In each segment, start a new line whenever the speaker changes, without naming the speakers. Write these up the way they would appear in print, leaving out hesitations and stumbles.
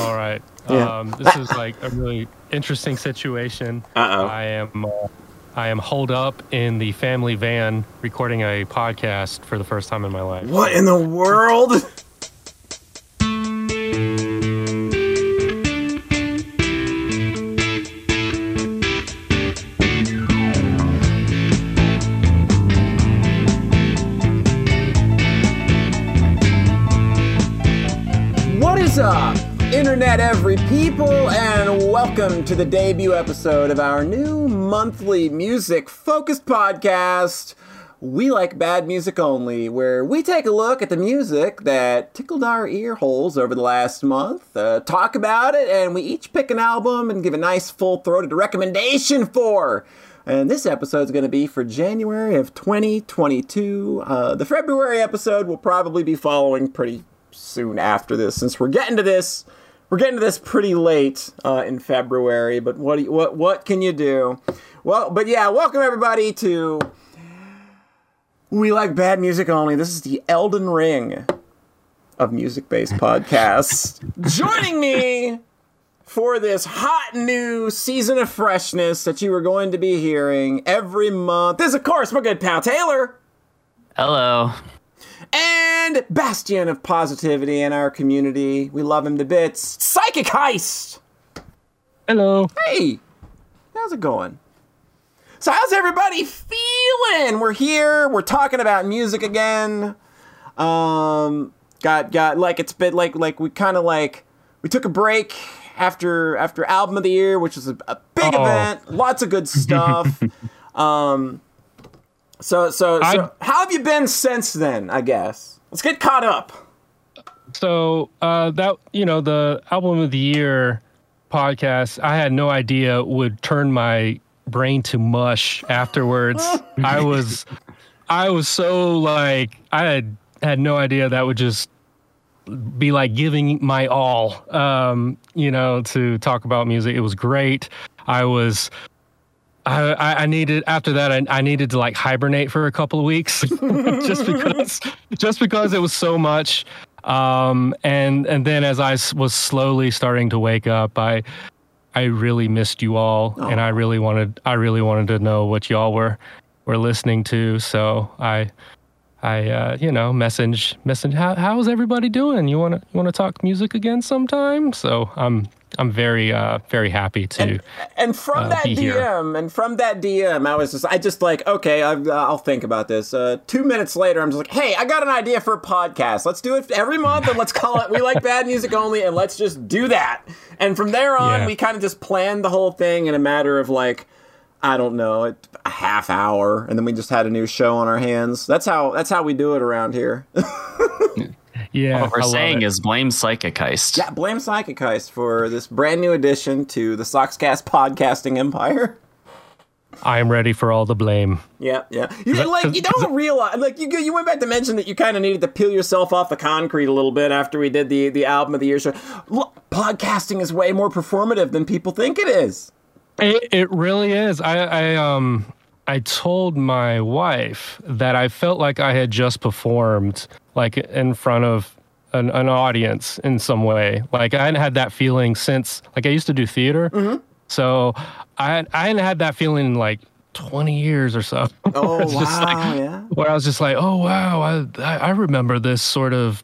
All right.
Yeah.
This is like a really interesting situation.
Uh-oh.
I am holed up in the family van recording a podcast for the first time in my life.
What in the world? What is up, Internet every people, and welcome to the debut episode of our new monthly music-focused podcast, We Like Bad Music Only, where we take a look at the music that tickled our ear holes over the last month, talk about it, and we each pick an album and give a nice full-throated recommendation for. And this episode is going to be for January of 2022. The February episode will probably be following pretty soon after this, since we're getting to this pretty late in February. But what can you do? Well, but yeah, welcome everybody to We Like Bad Music Only. This is the Elden Ring of music-based podcasts. Joining me for this hot new season of freshness that you are going to be hearing every month is, of course, my good pal Taylor.
Hello.
And bastion of positivity in our community. We love him to bits. Psychic Heist!
Hello.
Hey! How's it going? So how's everybody feeling? We're here. We're talking about music again. Got like it's been like we kind of like we took a break after album of the year, which was a big event. Lots of good stuff. So how have you been since then, I guess? Let's get caught up.
So the album of the year podcast, I had no idea would turn my brain to mush afterwards. I was so like, I had no idea that would just be like giving my all, to talk about music. It was great. I needed, after that, I needed to like hibernate for a couple of weeks just because it was so much. And then as I was slowly starting to wake up, I really missed you all. Oh. And I really wanted to know what y'all were listening to. So I message, how's everybody doing? You want to talk music again sometime? So I'm very, very happy to
and from that DM here. And from that DM, I just like, okay, I'll think about this. 2 minutes later, I'm just like, hey, I got an idea for a podcast. Let's do it every month, and let's call it We Like Bad Music Only, and let's just do that. And from there on, we kind of just planned the whole thing in a matter of like, I don't know, a half hour, and then we just had a new show on our hands. That's how we do it around here.
Yeah,
what we're saying is blame Psychic Heist.
Yeah, blame Psychic Heist for this brand new addition to the Soxcast podcasting empire.
I am ready for all the blame.
Yeah. You don't realize, like, you went back to mention that you kind of needed to peel yourself off the concrete a little bit after we did the album of the year show. Look, podcasting is way more performative than people think it is.
It really is. I told my wife that I felt like I had just performed, like in front of an audience in some way. Like I hadn't had that feeling since, like I used to do theater. Mm-hmm. So I hadn't had that feeling in like 20 years or so.
Oh, wow,
yeah. Where I was just like, oh, wow, I remember this sort of,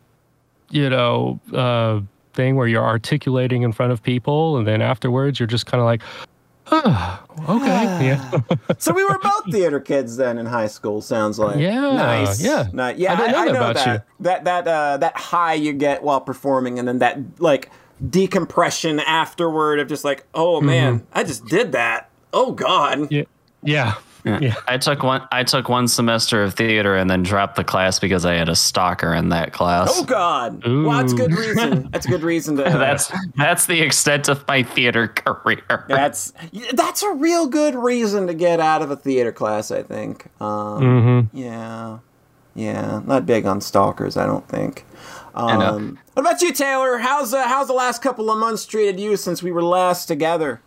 thing where you're articulating in front of people. And then afterwards, you're just kind of like, oh, okay. Yeah.
So we were both theater kids then in high school, sounds like.
Yeah.
Nice.
Yeah.
Yeah,
I know
about
that.
That high you get while performing, and then that like decompression afterward of just like, oh man, I just did that. Oh God.
Yeah.
I took one semester of theater and then dropped the class because I had a stalker in that class.
Oh God! Ooh. Well, that's good reason. That's a good reason to.
That's the extent of my theater career.
That's a real good reason to get out of a theater class, I think. Yeah. Not big on stalkers, I don't think. What about you, Taylor? How's the last couple of months treated you since we were last together?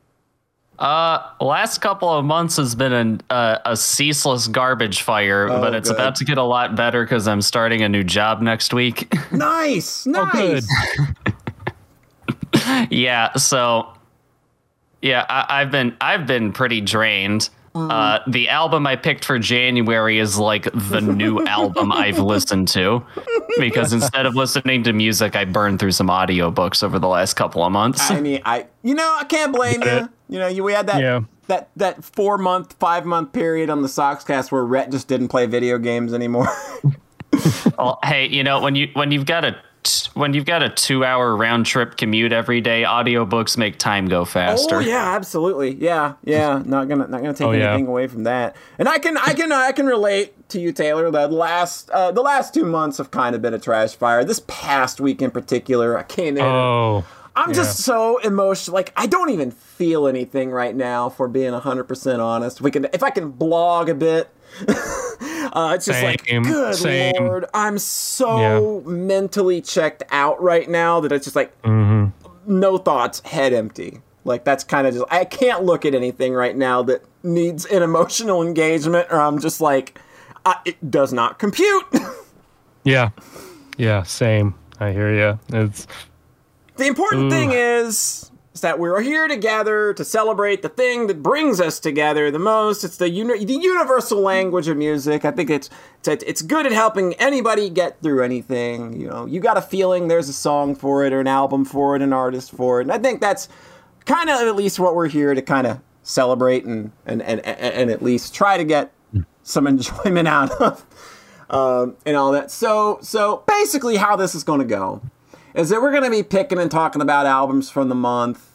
Last couple of months has been a ceaseless garbage fire, but it's about to get a lot better because I'm starting a new job next week.
Nice.
Oh, good.
Yeah. So, yeah, I've been pretty drained. The album I picked for January is like the new album I've listened to, because instead of listening to music, I burned through some audiobooks over the last couple of months.
I mean, I can't blame you. We had that that 4-month, 5-month period on the Soxcast where Rhett just didn't play video games anymore.
Well, hey, when you've got a 2-hour round trip commute every day, audiobooks make time go faster.
Oh yeah, absolutely. Yeah. Not gonna take anything away from that. And I can relate to you, Taylor. The last 2 months have kind of been a trash fire. This past week in particular, I came in. I'm just so emotional. Like, I don't even feel anything right now, for being 100% honest. If I can blog a bit. It's just good Lord, I'm so mentally checked out right now that it's just like no thoughts, head empty. Like, that's kind of just, I can't look at anything right now that needs an emotional engagement, or I'm just like, it does not compute. Yeah, same. I hear you. It's the important thing is that we're here together to celebrate the thing that brings us together the most. It's the universal language of music. I think it's good at helping anybody get through anything. You got a feeling, there's a song for it, or an album for it, an artist for it. And I think that's kind of at least what we're here to kind of celebrate and at least try to get some enjoyment out of, and all that. So basically how this is going to go is that we're going to be picking and talking about albums from the month,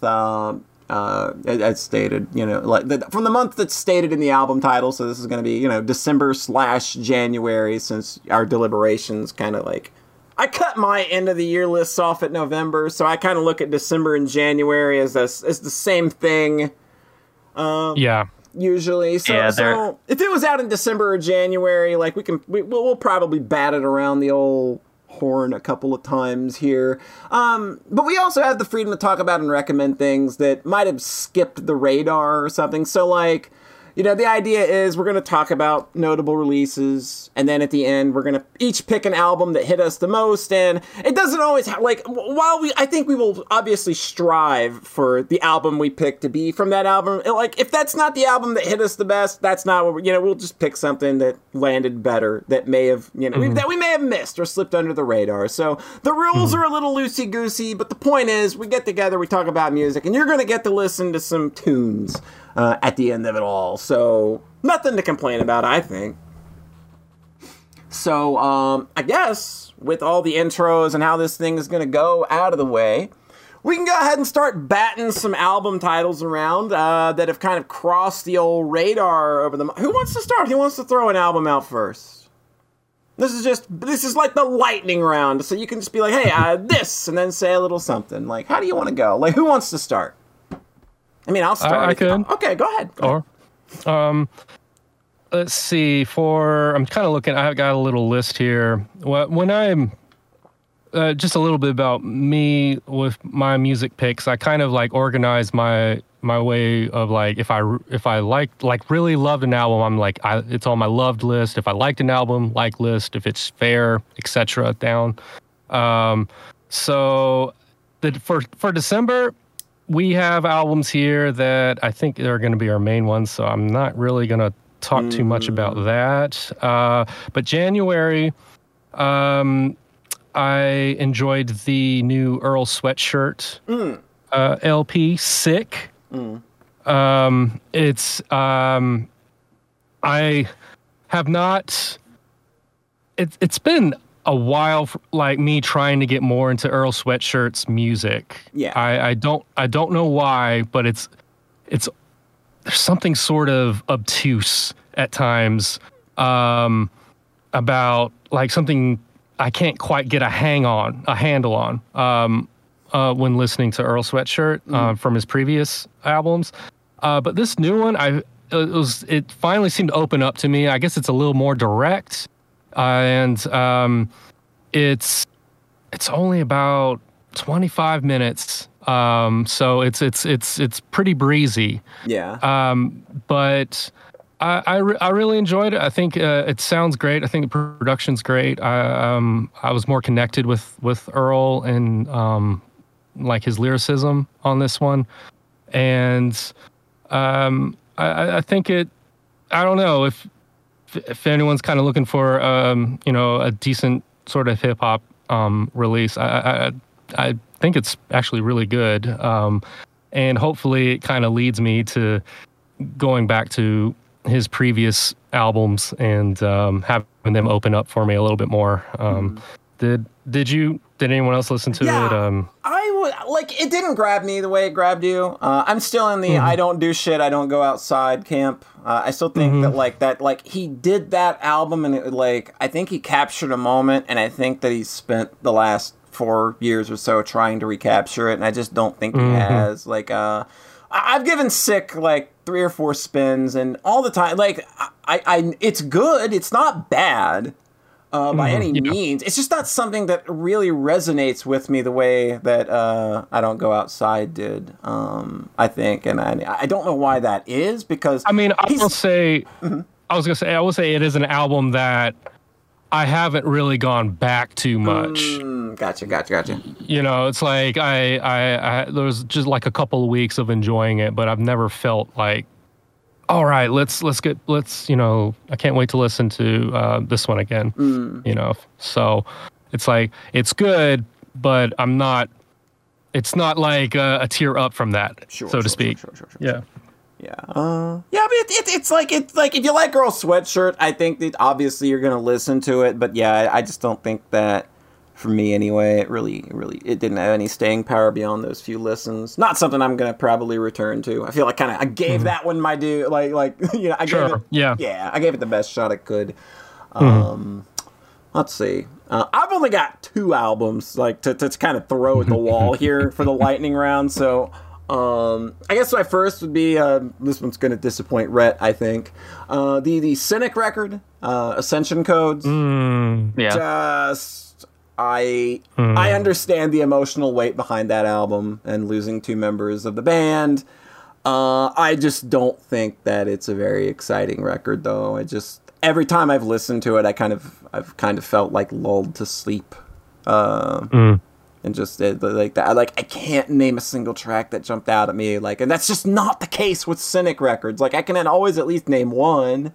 as stated, from the month that's stated in the album title. So this is going to be, December/January, since our deliberations kind of like, I cut my end of the year lists off at November, so I kind of look at December and January as the same thing. Usually. So if it was out in December or January, like we'll probably bat it around the old horn a couple of times here. But we also have the freedom to talk about and recommend things that might have skipped the radar or something. So like, the idea is we're going to talk about notable releases, and then at the end, we're going to each pick an album that hit us the most. And it doesn't always I think we will obviously strive for the album we pick to be from that album. Like, if that's not the album that hit us the best, that's not what we'll just pick something that landed better, that may have, that we may have missed or slipped under the radar. So the rules are a little loosey-goosey, but the point is, we get together, we talk about music, and you're going to get to listen to some tunes at the end of it all. So nothing to complain about, I think. So I guess with all the intros and how this thing is going to go out of the way, we can go ahead and start batting some album titles around that have kind of crossed the old radar over the... Who wants to start? Who wants to throw an album out first? This is like the lightning round, so you can just be like, hey, this, and then say a little something. Like, how do you want to go? Like, who wants to start? I mean, I'll start.
I could.
Okay, go ahead.
Let's see. I'm kind of looking. I've got a little list here. When I'm just a little bit about me with my music picks, I kind of like organize my way of like, if I really loved an album, I'm like, it's on my loved list. If I liked an album, like list. If it's fair, etc. down. So for December, we have albums here that I think are going to be our main ones, so I'm not really going to talk too much about that. But January, I enjoyed the new Earl Sweatshirt LP, Sick. I have not... It's been a while for, like, me trying to get more into Earl Sweatshirt's music.
Yeah.
I don't know why, but it's there's something sort of obtuse at times about like something I can't quite get a handle on when listening to Earl Sweatshirt from his previous albums. But this new one, it finally seemed to open up to me. I guess it's a little more direct. And it's only about 25 minutes, so it's pretty breezy.
Yeah.
But I really enjoyed it. I think it sounds great. I think the production's great. I was more connected with Earl and like his lyricism on this one, and I think it. I don't know if anyone's kind of looking for a decent sort of hip hop release. I think it's actually really good, and hopefully it kind of leads me to going back to his previous albums and having them open up for me a little bit more. Did anyone else listen to it?
I would like. It didn't grab me the way it grabbed you. I'm still in the I don't do shit, I don't go outside camp. I still think that he did that album, and it like I think he captured a moment, and I think that he spent the last 4 years or so trying to recapture it, and I just don't think he has. Like, I've given Sick like 3 or 4 spins, and all the time, like I it's good. It's not bad. By any means. It's just not something that really resonates with me the way that I Don't Go Outside did, I think. And I don't know why that is, because...
I mean, I will say it is an album that I haven't really gone back to much.
Gotcha.
You know, it's like I there was just like a couple of weeks of enjoying it, but I've never felt like, all right, let's I can't wait to listen to this one again. So it's like, it's good, but it's not like a tier up from that, so to speak. Sure. Yeah.
Yeah. But it's like if you like Girl Sweatshirt, I think that obviously you're going to listen to it, but yeah, I just don't think that, for me anyway, it didn't have any staying power beyond those few listens. Not something I'm gonna probably return to. I feel like I gave that one my due. I gave it the best shot it could. Let's see. I've only got 2 albums to kind of throw at the wall here for the lightning round. So I guess my first would be this one's gonna disappoint Rhett, I think. The Cynic record, Ascension Codes. I understand the emotional weight behind that album and losing 2 members of the band. I just don't think that it's a very exciting record, though. Every time I've listened to it, I've kind of felt like lulled to sleep. And just like that, like I can't name a single track that jumped out at me. And that's just not the case with Cynic records. Like I can always at least name one.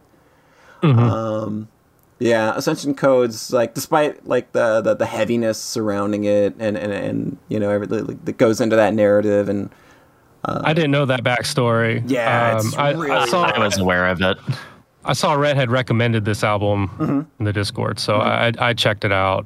Yeah, Ascension Codes, like despite like the heaviness surrounding it and everything that goes into that narrative, and
I didn't know that backstory.
Yeah,
I was aware of it.
I saw Red had recommended this album in the Discord, so I checked it out,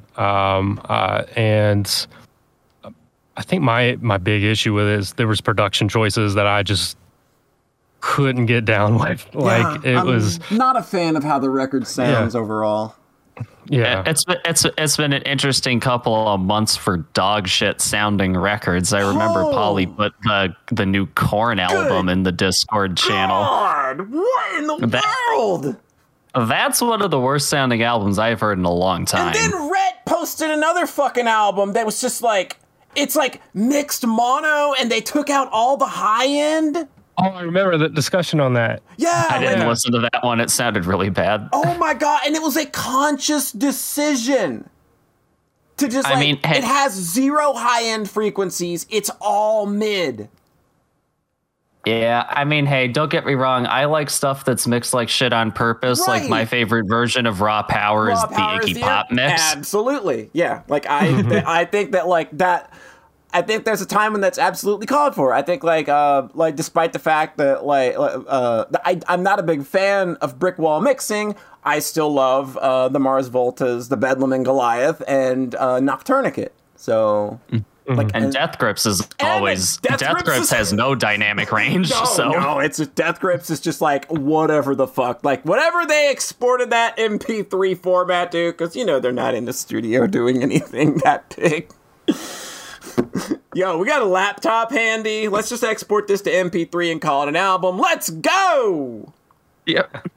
and I think my big issue with it is there was production choices that I just couldn't get down with. I'm was
not a fan of how the record sounds overall.
Yeah, it's been an interesting couple of months for dog shit sounding records. I remember Polly put the new Korn album in the Discord channel.
God, what in the world?
That's one of the worst sounding albums I've heard in a long time.
And then Rhett posted another fucking album that was just like, it's like mixed mono, and they took out all the high end.
Oh, I remember the discussion on that.
Yeah.
I didn't listen to that one. It sounded really bad.
Oh my God. And it was a conscious decision to just it has 0 high-end frequencies. It's all mid.
Yeah, I mean, hey, don't get me wrong. I like stuff that's mixed like shit on purpose.
Right.
Like my favorite version of Raw Power is the Iggy Pop mix.
Absolutely. Yeah. Like I think that like that... I think there's a time when that's absolutely called for. I think like despite the fact that I'm not a big fan of brick wall mixing, I still love the Mars Voltas, the Bedlam and Goliath, and Nocturnicate. So
and Death Grips is always Death Grips has no dynamic range.
No, it's just, Death Grips is just like whatever the fuck, like whatever they exported that MP3 format to, because they're not in the studio doing anything that big. Yo, we got a laptop handy. Let's just export this to MP3 and call it an album. Let's go!
Yep.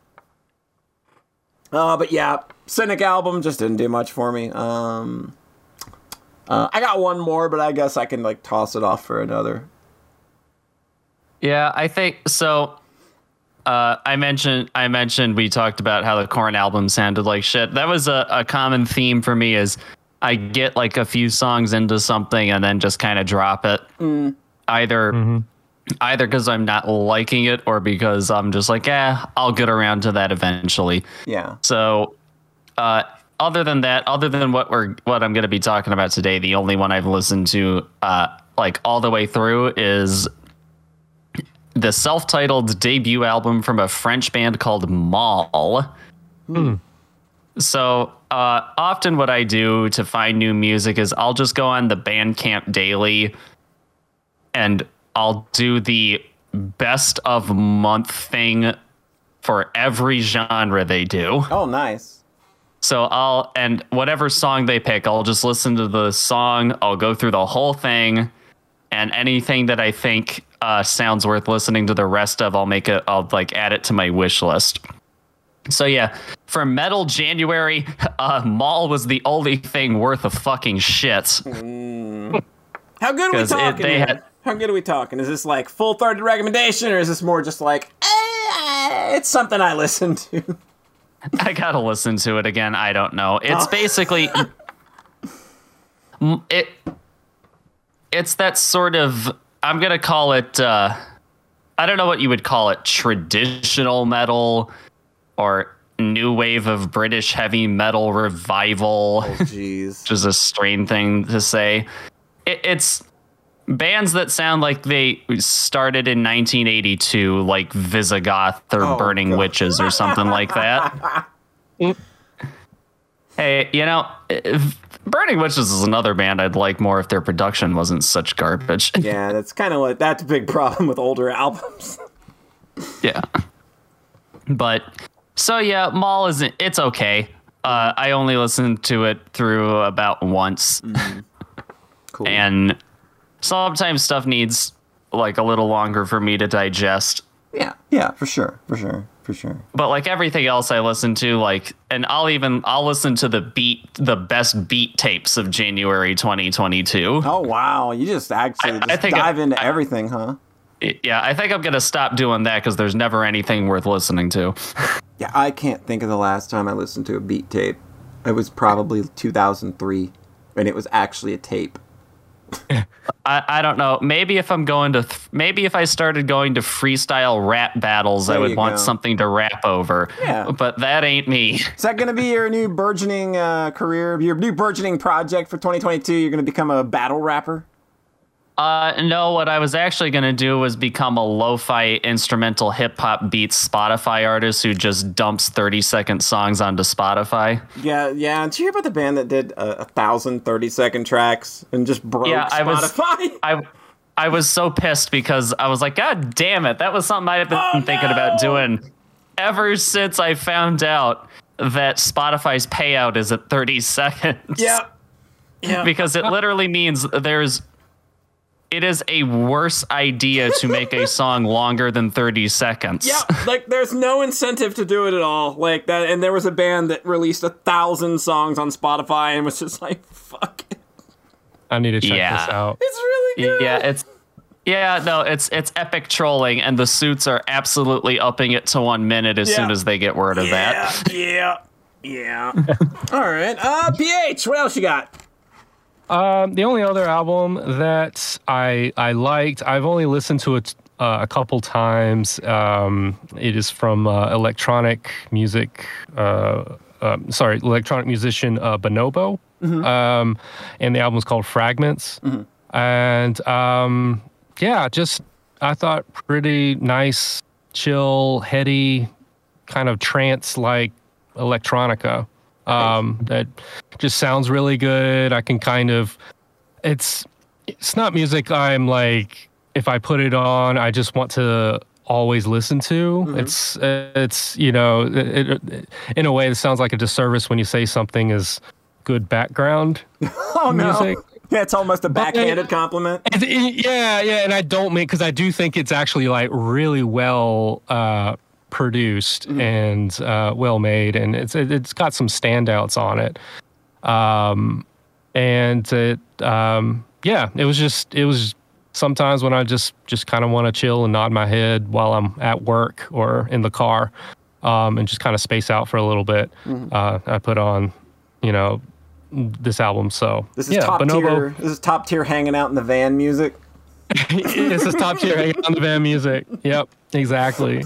But yeah, Cynic album just didn't do much for me. I got one more, but I guess I can like toss it off for another.
Yeah, I think so. I mentioned we talked about how the Korn album sounded like shit. That was a common theme for me. Is I get like a few songs into something and then just kind of drop it. Either because I'm not liking it or because I'm just like, I'll get around to that eventually.
Yeah.
So, other than that, other than what I'm going to be talking about today, the only one I've listened to like all the way through is the self-titled debut album from a French band called Mal. So often what I do to find new music is I'll just go on the Bandcamp Daily and I'll do the best of month thing for every genre they do.
Oh, nice.
So and whatever song they pick, I'll just listen to the song. I'll go through the whole thing, and anything that I think sounds worth listening to the rest of, I'll like add it to my wish list. So yeah, for Metal January, Mal was the only thing worth a fucking shit.
How good are we talking? How good are we talking? Is this like full-throated recommendation, or is this more just like, it's something I listen to?
I gotta listen to it again. I don't know. It's basically it's that sort of, I'm gonna call it I don't know what you would call it, traditional metal or new wave of British heavy metal revival.
Oh, jeez.
Which is a strange thing to say. It's bands that sound like they started in 1982, like Visigoth or Burning Witches or something like that. Hey, Burning Witches is another band I'd like more if their production wasn't such garbage.
Yeah, that's kind of like, that's a big problem with older albums.
Yeah. But, so yeah, Mal it's okay. I only listened to it through about once.
Cool.
And sometimes stuff needs like a little longer for me to digest.
Yeah, for sure.
But like everything else I listen to, and I'll listen to the best beat tapes of January 2022.
Oh wow, you just actually dive into everything, huh?
Yeah, I think I'm gonna stop doing that because there's never anything worth listening to.
Yeah, I can't think of the last time I listened to a beat tape. It was probably 2003, and it was actually a tape.
I don't know. Maybe if I'm going to, maybe if I started going to freestyle rap battles, I would want something to rap over.
Yeah.
But that ain't me.
Is that going to be your new burgeoning career, your new burgeoning project for 2022? You're going to become a battle rapper?
No, what I was actually going to do was become a lo-fi instrumental hip-hop beats Spotify artist who just dumps 30-second songs onto Spotify.
Yeah. Did you hear about the band that did 1,000 30-second tracks and just broke Spotify?
I was so pissed because I was like, God damn it, that was something I've been thinking about doing ever since I found out that Spotify's payout is at 30 seconds.
Yeah.
Because it literally means it is a worse idea to make a song longer than 30 seconds.
Yeah, like there's no incentive to do it at all. Like that, and there was a band that released 1,000 songs on Spotify and was just like, fuck it.
I need to check this out.
It's really good.
It's epic trolling, and the Suits are absolutely upping it to 1 minute as soon as they get word of that.
Yeah. All right. PH, what else you got?
The only other album that I liked, I've only listened to it a couple times. It is from electronic musician Bonobo. And the album is called Fragments. And I thought pretty nice, chill, heady, kind of trance-like electronica. That just sounds really good. I can it's not music I'm like, if I put it on, I just want to always listen to. It's in a way it sounds like a disservice when you say something is good background music.
Yeah, it's almost a backhanded compliment.
Yeah, and I don't mean, because I do think it's actually like really well produced and well made, and it's got some standouts on it. It was sometimes when I just kind of want to chill and nod my head while I'm at work or in the car, and just kind of space out for a little bit. I put on, this album. So
This is top tier. This is top tier hanging out in the van music.
This is top tier hanging on the van music. Yep, exactly.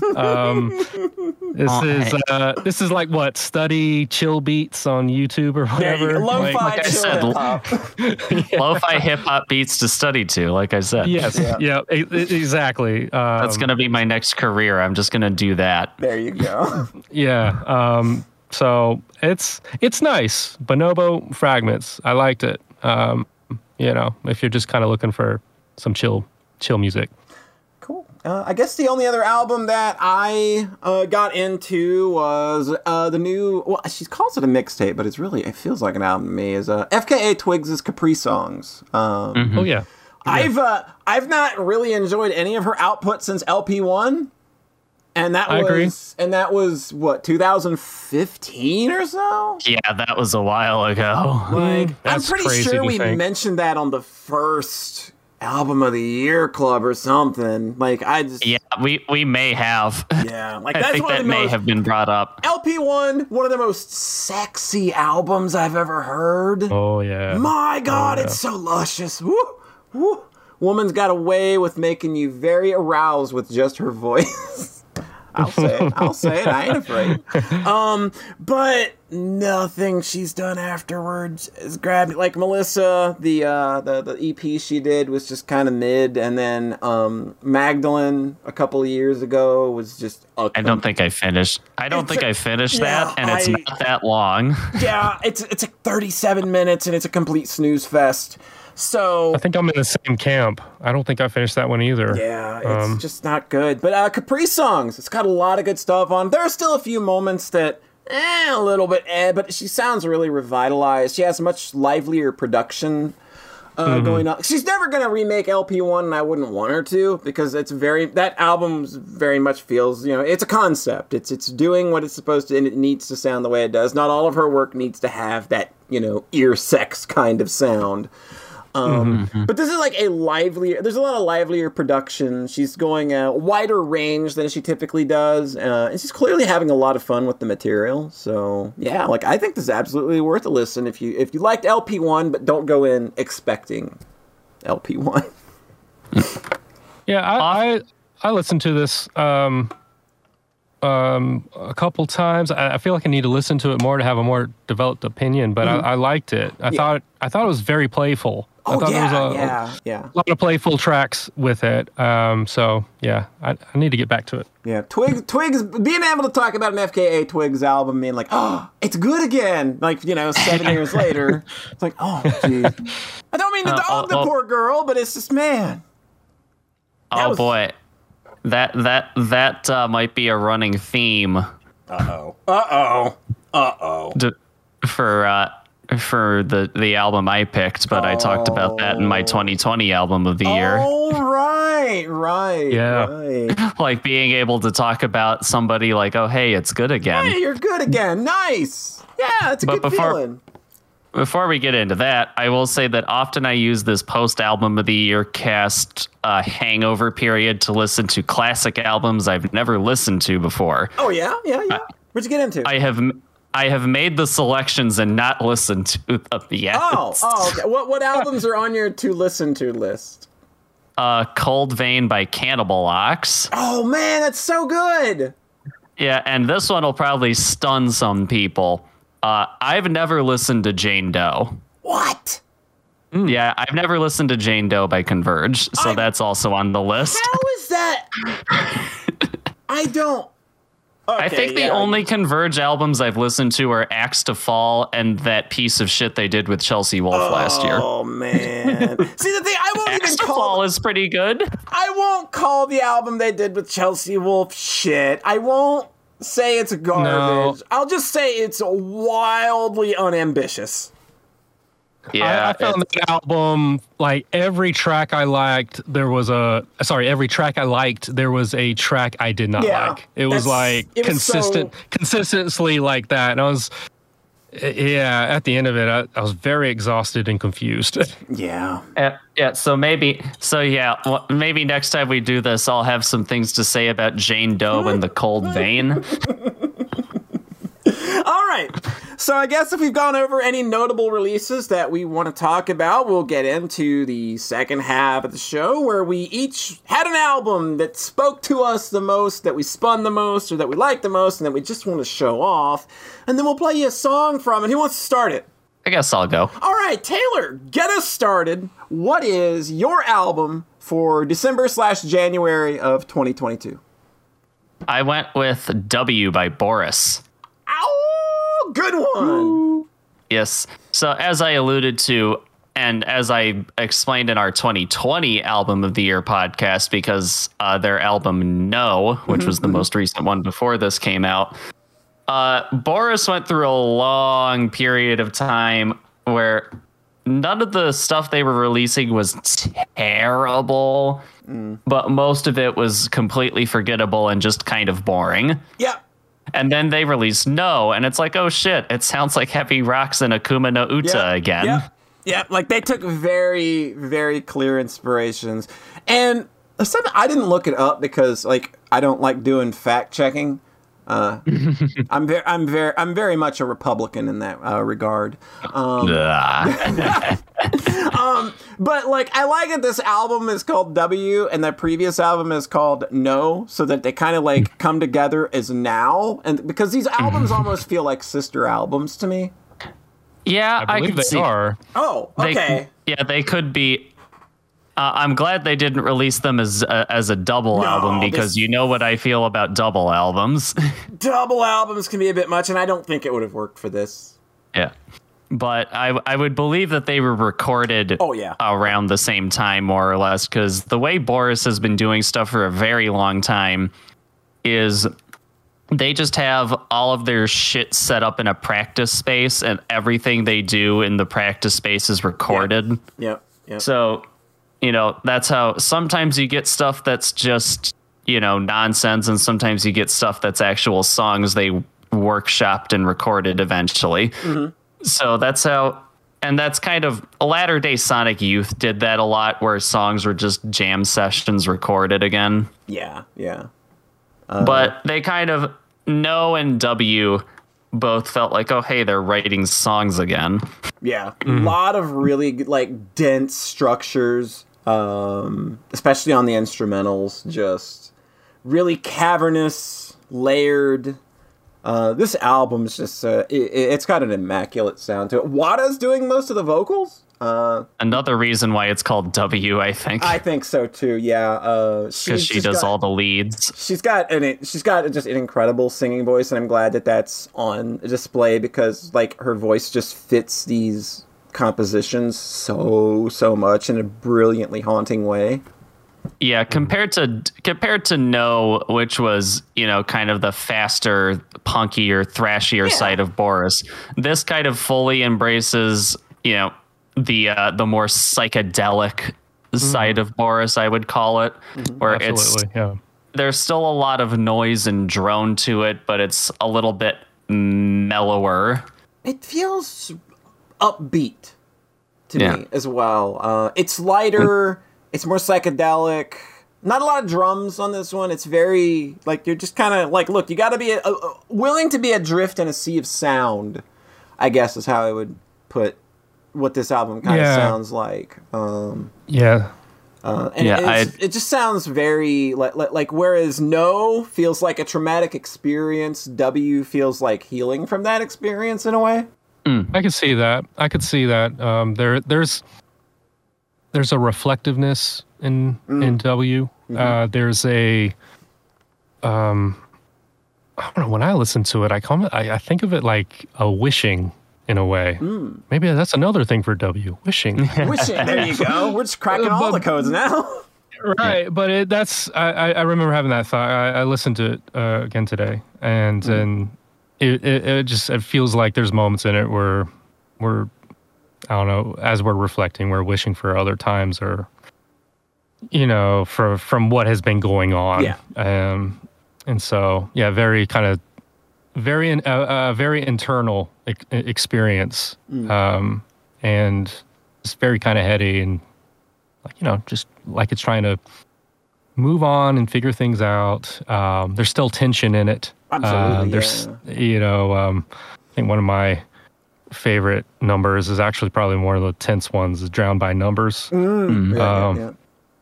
This is like what, study chill beats on YouTube or whatever.
Lo-fi chill hip-hop.
Lo-fi hip-hop beats to study to, like I said.
Yes, exactly.
That's going to be my next career. I'm just going to do that.
There you go.
Yeah. So it's nice. Bonobo Fragments. I liked it. If you're just kind of looking for some chill music.
Cool. I guess the only other album that I got into was the new. Well, she calls it a mixtape, but it feels like an album to me. Is FKA Twigs' Capri Songs.
Oh yeah.
I've not really enjoyed any of her output since LP1. And that was what, 2015 or so?
Yeah, that was a while ago.
I'm pretty sure we mentioned that on the first album of the year club or something.
Yeah, we may have.
Yeah,
I think that may have been brought up.
LP1, one of the most sexy albums I've ever heard.
Oh yeah.
My God, it's so luscious. Woo, woo. Woman's got a way with making you very aroused with just her voice. I'll say it. I ain't afraid. But nothing she's done afterwards has grabbed me. Like Melissa, the EP she did was just kind of mid, and then Magdalene a couple of years ago was just.
I don't think I finished. I finished that, and it's not that long.
Yeah, it's like 37 minutes, and it's a complete snooze fest. So
I think I'm in the same camp. I don't think I finished that one either.
Yeah, it's just not good. But Capri Songs, it's got a lot of good stuff on. There are still a few moments that, a little bit, but she sounds really revitalized. She has much livelier production going on. She's never going to remake LP1, and I wouldn't want her to, because that album very much feels, it's a concept. It's doing what it's supposed to, and it needs to sound the way it does. Not all of her work needs to have that, ear sex kind of sound. But this is like there's a lot of livelier production. She's going a wider range than she typically does. And she's clearly having a lot of fun with the material. So yeah, I think this is absolutely worth a listen if you liked LP1, but don't go in expecting LP1.
Yeah, I listened to this a couple times. I feel like I need to listen to it more to have a more developed opinion, but I liked it. I thought it was very playful. I thought there was a lot of playful tracks with it. So yeah, I need to get back to it.
Yeah, Twigs, being able to talk about an FKA Twigs album, being like, oh, it's good again. 7 years later, it's like, oh, geez. I don't mean to dog the poor girl, but it's just, man.
Boy, that might be a running theme. For the album I picked, but I talked about that in my 2020 album of the year.
Oh, right.
Yeah.
Right.
Like being able to talk about somebody like, oh, hey, it's good again.
Hey, you're good again. Nice. Yeah, it's a good feeling.
Before we get into that, I will say that often I use this post-album of the year cast hangover period to listen to classic albums I've never listened to before.
Oh, yeah? What'd you get into?
I have made the selections and not listened to them yet.
Oh, okay. What albums are on your to listen to list?
Cold Vein by Cannibal Ox.
Oh man, that's so good.
Yeah, and this one will probably stun some people. I've never listened to Jane Doe.
What?
Yeah, I've never listened to Jane Doe by Converge, so that's also on the list.
How is that? I don't. Okay,
I think the only Converge albums I've listened to are Axe to Fall and that piece of shit they did with Chelsea Wolfe last year.
Oh, man. See, the thing, I won't
Axe
even
to Fall is pretty good.
I won't call the album they did with Chelsea Wolfe shit. I won't say it's garbage. No. I'll just say it's wildly unambitious.
Yeah, I found that album, like every track I liked, there was a track I did not like. It was like consistently like that. And I was, at the end of it, I was very exhausted and confused.
Yeah.
So maybe next time we do this, I'll have some things to say about Jane Doe and the Cold Vein.
All right. So I guess if we've gone over any notable releases that we want to talk about, we'll get into the second half of the show where we each had an album that spoke to us the most, that we spun the most, or that we liked the most, and that we just want to show off. And then we'll play you a song from it. Who wants to start it?
I guess I'll go.
All right, Taylor, get us started. What is your album for December/January of 2022?
I went with W by Boris.
Ow! Good one!
Yes. So as I alluded to, and as I explained in our 2020 Album of the Year podcast, because their album No, which was the most recent one before this came out, Boris went through a long period of time where none of the stuff they were releasing was terrible, but most of it was completely forgettable and just kind of boring.
Yep.
And then they released No, and it's like, oh shit, it sounds like Heavy Rocks and Akuma no Uta again.
Yep. Like they took very, very clear inspirations. And something I didn't look it up because like I don't like doing fact checking. I'm very much a Republican in that regard. But like I like that this album is called W and that previous album is called No, so that they kind of like come together as Now, and because these albums almost feel like sister albums to me.
Yeah,
I believe they are.
Oh, okay.
They could be. I'm glad they didn't release them as a double album, because you know what I feel about double albums.
Double albums can be a bit much, and I don't think it would have worked for this.
Yeah. But I would believe that they were recorded around the same time, more or less, because the way Boris has been doing stuff for a very long time is they just have all of their shit set up in a practice space, and everything they do in the practice space is recorded.
Yep.
So, you know, that's how sometimes you get stuff that's just, you know, nonsense, and sometimes you get stuff that's actual songs they workshopped and recorded eventually. So that's how, and that's kind of latter day Sonic Youth did that a lot, where songs were just jam sessions recorded again.
Yeah.
But they kind of, No and W both felt like, oh, hey, they're writing songs again.
Yeah. A lot of really like dense structures, especially on the instrumentals, just really cavernous, layered. This album is just, it's got an immaculate sound to it. Wada's doing most of the vocals.
Another reason why it's called W, I think.
I think so too. Yeah,
because she does all the leads.
She's got just an incredible singing voice, and I'm glad that that's on display because like her voice just fits these compositions so much in a brilliantly haunting way.
Yeah, compared to No, which was, you know, kind of the faster, punkier, thrashier side of Boris, this kind of fully embraces, you know, the more psychedelic side of Boris, I would call it, where there's still a lot of noise and drone to it, but it's a little bit mellower.
It feels upbeat to me as well. It's lighter. It's more psychedelic. Not a lot of drums on this one. It's very, like, you're just kind of, like, look, you got to be willing to be adrift in a sea of sound, I guess is how I would put what this album kind of sounds like. It just sounds very, like, whereas No feels like a traumatic experience, W feels like healing from that experience in a way.
I could see that. There's a reflectiveness in W. There's a I don't know, when I listen to it, I think of it like a wishing in a way. Maybe that's another thing for W. Wishing.
Wishing. There you go. We're just cracking all the codes now.
Right, but I remember having that thought. I listened to it again today, and it feels like there's moments in it where we're, I don't know, as we're reflecting, we're wishing for other times, or, you know, from what has been going on. And so, very kind of very internal experience, and it's very kind of heady, and like, you know, just like it's trying to move on and figure things out. There's still tension in it.
Absolutely.
There's, you know, think one of my favorite numbers is actually probably one of the tense ones, is Drowned by Numbers.
Yeah.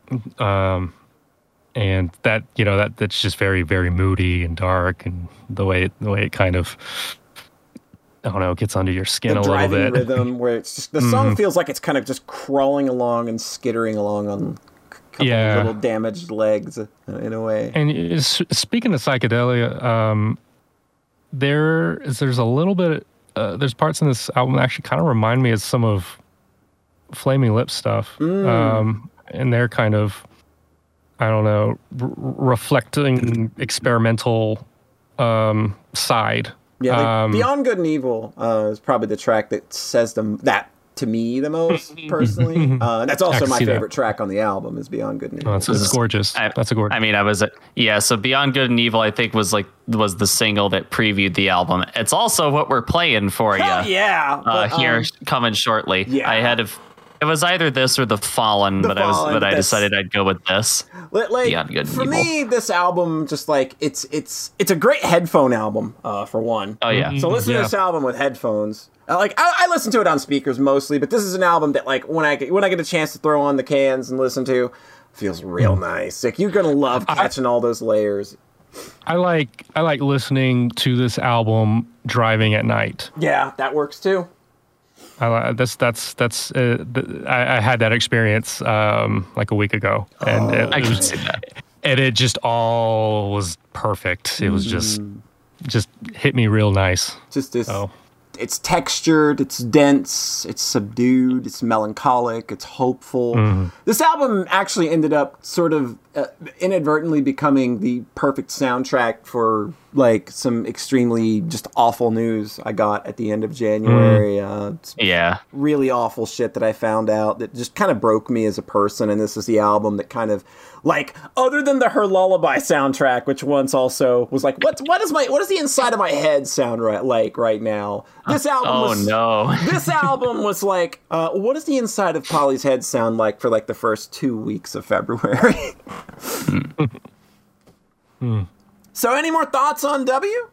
And that, that's just very, very moody and dark, and the way it kind of, I don't know, gets under your skin a little bit.
Rhythm where it's just, the song feels like it's kind of just crawling along and skittering along on a couple of little damaged legs in a way.
And speaking of psychedelia, there's a little bit, there's parts in this album that actually kind of remind me of some of Flaming Lips stuff. And they're kind of, I don't know, reflecting experimental side.
Yeah, like Beyond Good and Evil is probably the track that says that to me the most personally. That's also my favorite track on the album is Beyond Good and Evil.
It's gorgeous. That's a gorgeous.
I mean, so Beyond Good and Evil, I think was the single that previewed the album. It's also what we're playing for you.
Yeah,
here coming shortly.
Yeah.
It was either this or The Fallen, but I decided I'd go with this.
Beyond Good and Evil. For me, this album just like it's a great headphone album for one.
Oh yeah.
So listen to this album with headphones. I listen to it on speakers mostly, but this is an album that like when I get a chance to throw on the cans and listen to, feels real nice. Like you're gonna love catching all those layers.
I like listening to this album driving at night.
Yeah, that works too.
I had that experience like a week ago, and it just all was perfect. It was just hit me real nice.
Just this. It's textured, it's dense, it's subdued, it's melancholic, it's hopeful. This album actually ended up sort of inadvertently becoming the perfect soundtrack for like some extremely just awful news I got at the end of January. Really awful shit that I found out that just kind of broke me as a person. And this is the album that kind of like, other than the Her Lullaby soundtrack, which once also was like, what does the inside of my head sound like right now? This album This album was like, what does the inside of Polly's head sound like for like the first 2 weeks of February? So any more thoughts on W?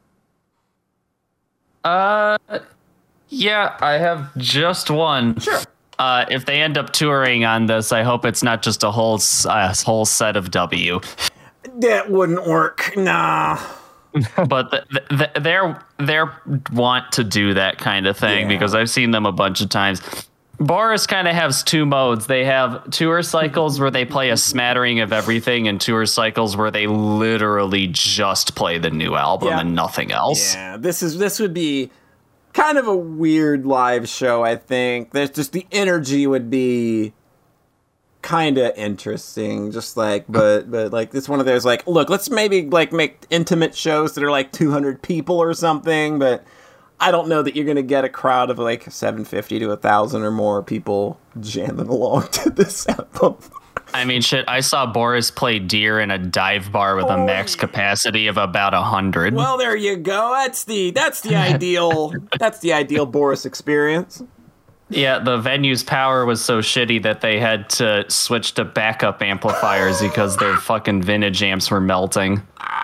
Yeah, I have just one.
Sure.
If they end up touring on this, I hope it's not just a whole set of W.
That wouldn't work. Nah.
But they're want to do that kind of thing because I've seen them a bunch of times. Boris kind of has two modes. They have tour cycles where they play a smattering of everything, and tour cycles where they literally just play the new album and nothing else.
Yeah, this would be kind of a weird live show, I think. There's just the energy would be kind of interesting, just like, but like it's one of those like, look, let's maybe like make intimate shows that are like 200 people or something, but I don't know that you're going to get a crowd of like 750 to 1,000 or more people jamming along to this album.
I mean, shit, I saw Boris play Deer in a dive bar with a max capacity of about 100.
Well, there you go. That's the ideal Boris experience.
Yeah, the venue's power was so shitty that they had to switch to backup amplifiers because their fucking vintage amps were melting.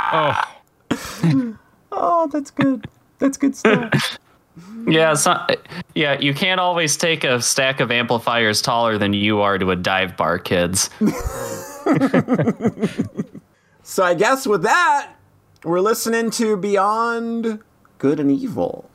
Oh, that's good. That's good stuff.
Yeah, you can't always take a stack of amplifiers taller than you are to a dive bar, kids.
So I guess with that, we're listening to Beyond Good and Evil.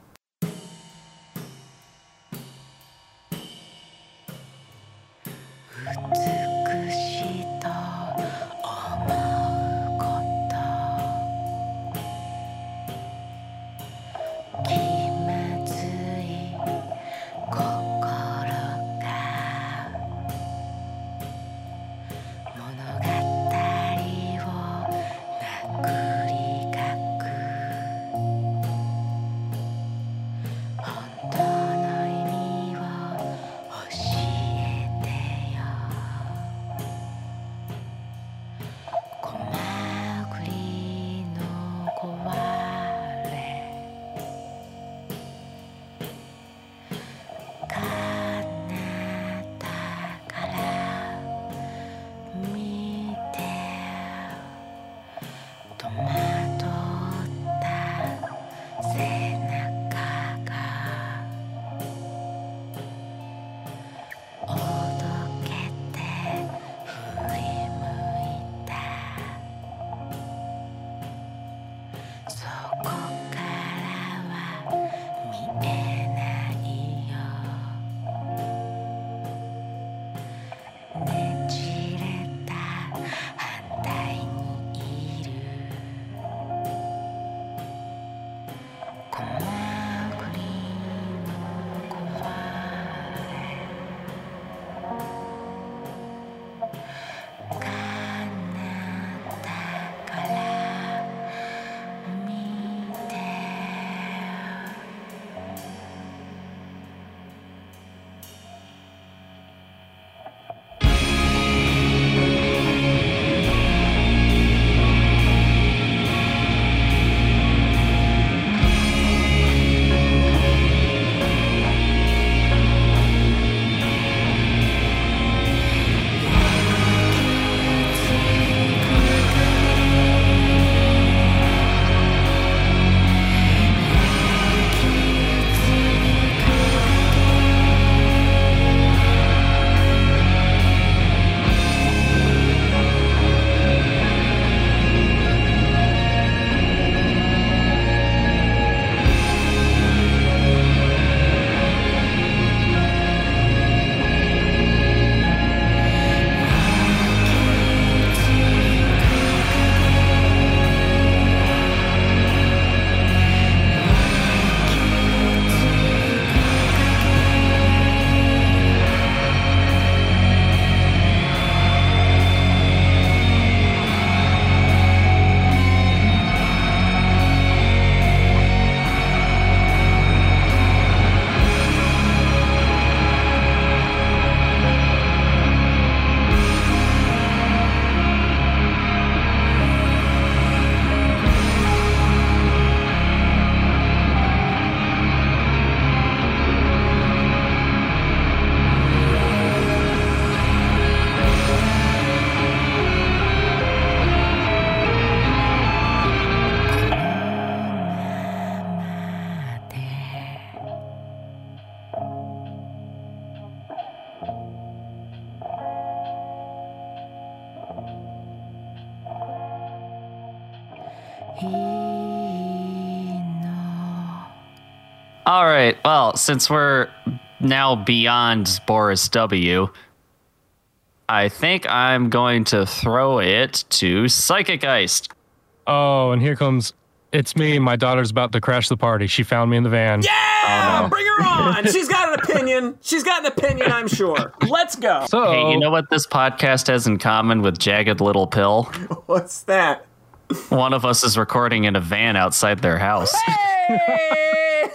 All right. Well, since we're now beyond Boris W., I think I'm going to throw it to Psychic Geist.
Oh, and here comes. It's me. My daughter's about to crash the party. She found me in the van.
Yeah,
Oh, no.
bring her on. She's got an opinion. She's got an opinion, I'm sure. Let's go.
So,
Hey, you know what this podcast has in common with Jagged Little Pill?
What's that?
One of us is recording in a van outside their house.
Hey!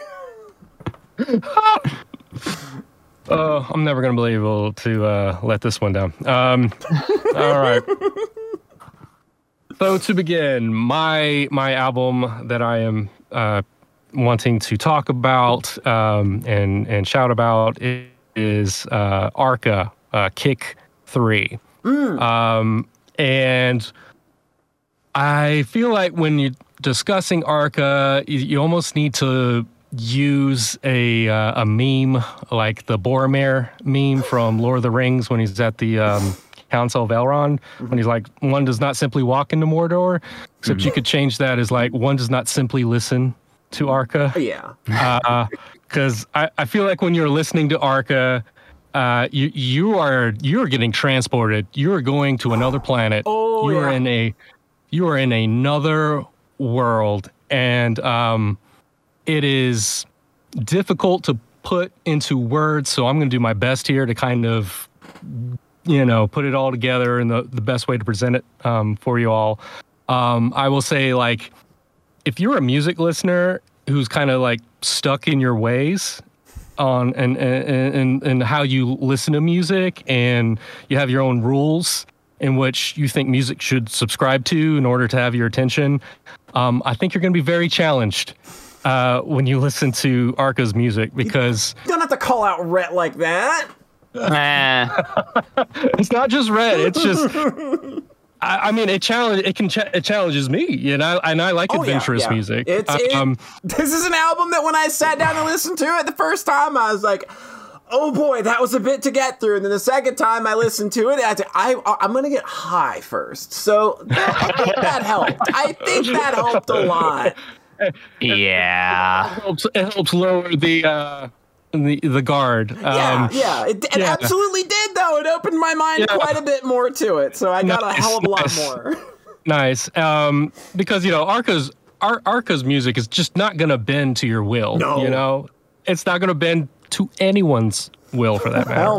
I'm never going to be able to let this one down. All right. So to begin, my album that I am wanting to talk about and shout about is Arca, Kick 3. And I feel like when you're discussing Arca, you almost need to use a meme like the Boromir meme from Lord of the Rings when he's at the Council of Elrond, when he's like, one does not simply walk into Mordor, except you could change that as like, one does not simply listen to Arca.
Yeah.
Because I feel like when you're listening to Arca, you're getting transported. You are going to another planet.
Oh,
you
yeah.
You are in another world, and it is difficult to put into words. So I'm going to do my best here to kind of, put it all together in the best way to present it for you all. I will say, like, if you're a music listener who's kind of like stuck in your ways on and how you listen to music, and you have your own rules in which you think music should subscribe to in order to have your attention, I think you're going to be very challenged when you listen to Arca's music, because
You don't have to call out Rhett like that.
it's not just Red. It's just, I mean, it challenges me, and I like adventurous music.
This is an album that when I sat down to listen to it the first time, I was like, oh boy, that was a bit to get through. And then the second time I listened to it, I'm going to get high first. So I think that helped. I think that helped a lot.
Yeah.
It helps lower the guard.
It absolutely did, though. It opened my mind quite a bit more to it, so I got a hell of a lot more.
Nice, because Arca's music is just not gonna bend to your will.
No.
It's not gonna bend to anyone's will, for that matter.
Hell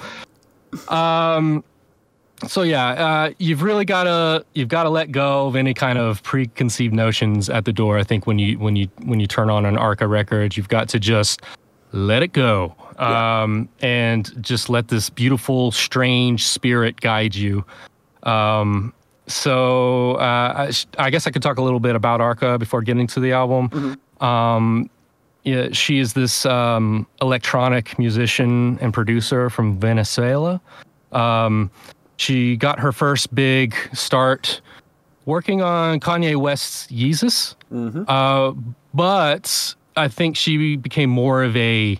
no.
So you've really gotta let go of any kind of preconceived notions at the door. I think when you turn on an Arca record, you've got to just let it go, and just let this beautiful, strange spirit guide you. So I guess I could talk a little bit about Arca before getting to the album. Mm-hmm. She is this electronic musician and producer from Venezuela. She got her first big start working on Kanye West's Yeezus, but I think she became more of a